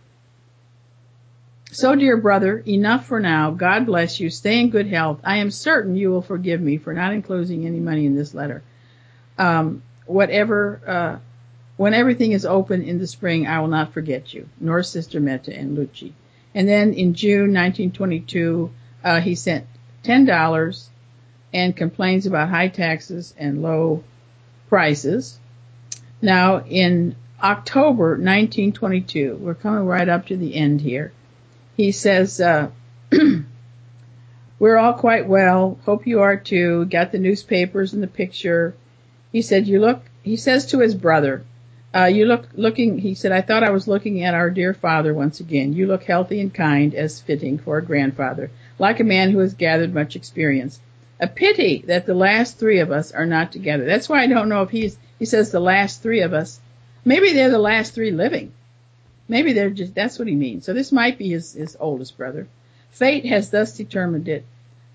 so, dear brother, enough for now. God bless you. Stay in good health. I am certain you will forgive me for not including any money in this letter. When everything is open in the spring, I will not forget you, nor Sister Meta and Lucci. And then in June 1922, he sent $10 and complains about high taxes and low prices. Now, in October 1922, we're coming right up to the end here. He says, we're all quite well. Hope you are too. Got the newspapers and the picture. He said, he says to his brother, he said, I thought I was looking at our dear father once again. You look healthy and kind, as fitting for a grandfather, like a man who has gathered much experience. A pity that the last 3 of us are not together. That's why I don't know if he says the last 3 of us. Maybe they're the last 3 living. Maybe that's what he means. So this might be his oldest brother. Fate has thus determined it.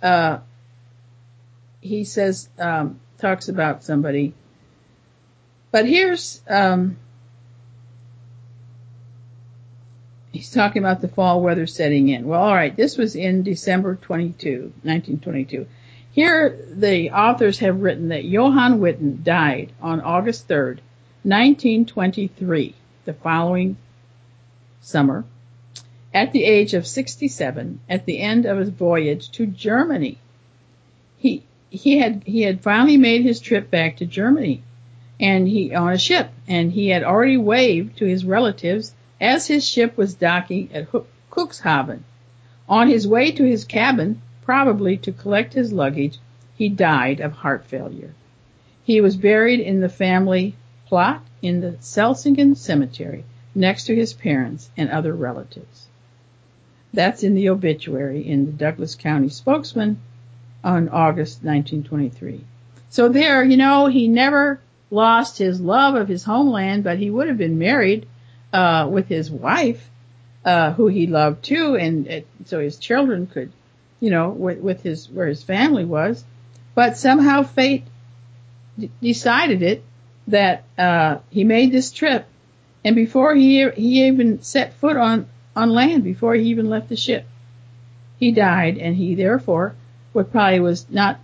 He says, talks about somebody. But here's, He's talking about the fall weather setting in. Well, all right, this was in December 1922. Here, the authors have written that Johann Witten died on August 3rd, 1923, the following summer, at the age of 67, at the end of his voyage to Germany. He had finally made his trip back to Germany, and he on a ship, and he had already waved to his relatives as his ship was docking at Cuxhaven. On his way to his cabin, probably to collect his luggage, he died of heart failure. He was buried in the family plot in the Selsingen Cemetery, next to his parents and other relatives. That's in the obituary in the Douglas County Spokesman on August 1923. So there, he never lost his love of his homeland, but he would have been married with his wife, who he loved too, and so his children could, with where his family was. But somehow fate decided it that he made this trip, and before he even set foot on land, before he even left the ship, he died, and he therefore was not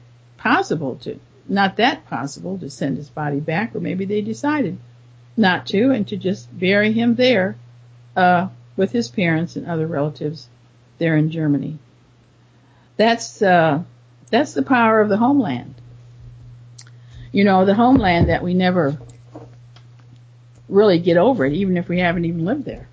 that possible to send his body back, or maybe they decided not to, and to just bury him there with his parents and other relatives there in Germany. That's the power of the homeland. The homeland that we never really get over it, even if we haven't even lived there.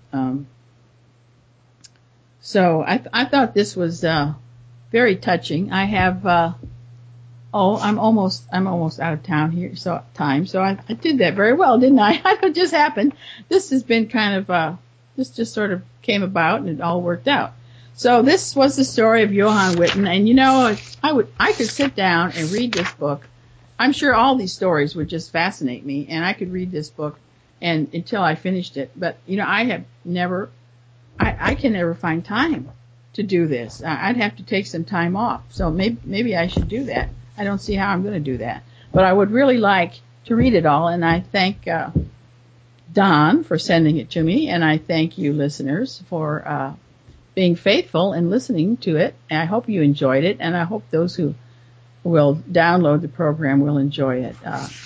So I thought this was very touching. I have I'm almost out of town here, so I did that very well, didn't I? It just happened. This has been kind of this just sort of came about, and it all worked out. So this was the story of Johann Witten, and I could sit down and read this book. I'm sure all these stories would just fascinate me, and I could read this book and until I finished it. But I can never find time to do this. I'd have to take some time off. So maybe I should do that. I don't see how I'm going to do that. But I would really like to read it all, and I thank Don for sending it to me, and I thank you listeners for being faithful and listening to it. And I hope you enjoyed it, and I hope those who will download the program will enjoy it.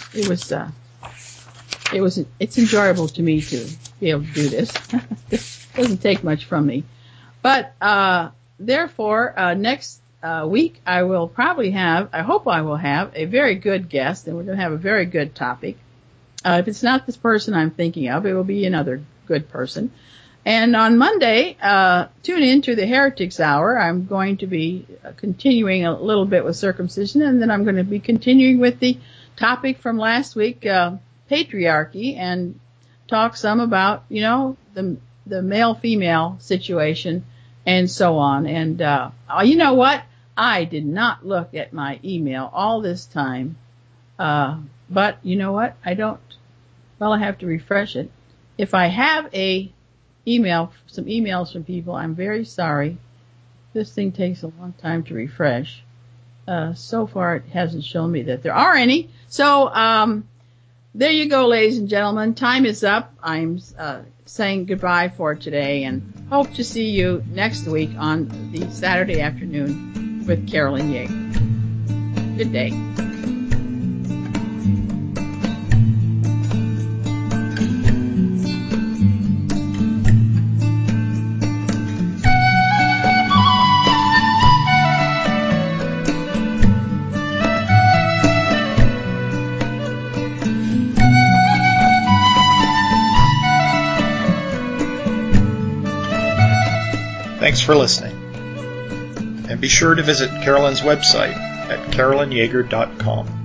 It's enjoyable to me to be able to do this. It doesn't take much from me. But therefore, next week I hope I will have a very good guest, and we're going to have a very good topic. If it's not this person I'm thinking of, it will be another good person. And on Monday, tune in to the Heretics Hour. I'm going to be continuing a little bit with circumcision, and then I'm going to be continuing with the topic from last week, patriarchy, and talk some about, the male-female situation and so on. And you know what? I did not look at my email all this time. But you know what? I have to refresh it. If I have some emails from people, I'm very sorry. This thing takes a long time to refresh. So far it hasn't shown me that there are any. So, there you go, ladies and gentlemen. Time is up. I'm saying goodbye for today, and hope to see you next week on the Saturday afternoon with Carolyn Yeager. Good day. Thanks for listening. And be sure to visit Carolyn's website at carolynyeager.com.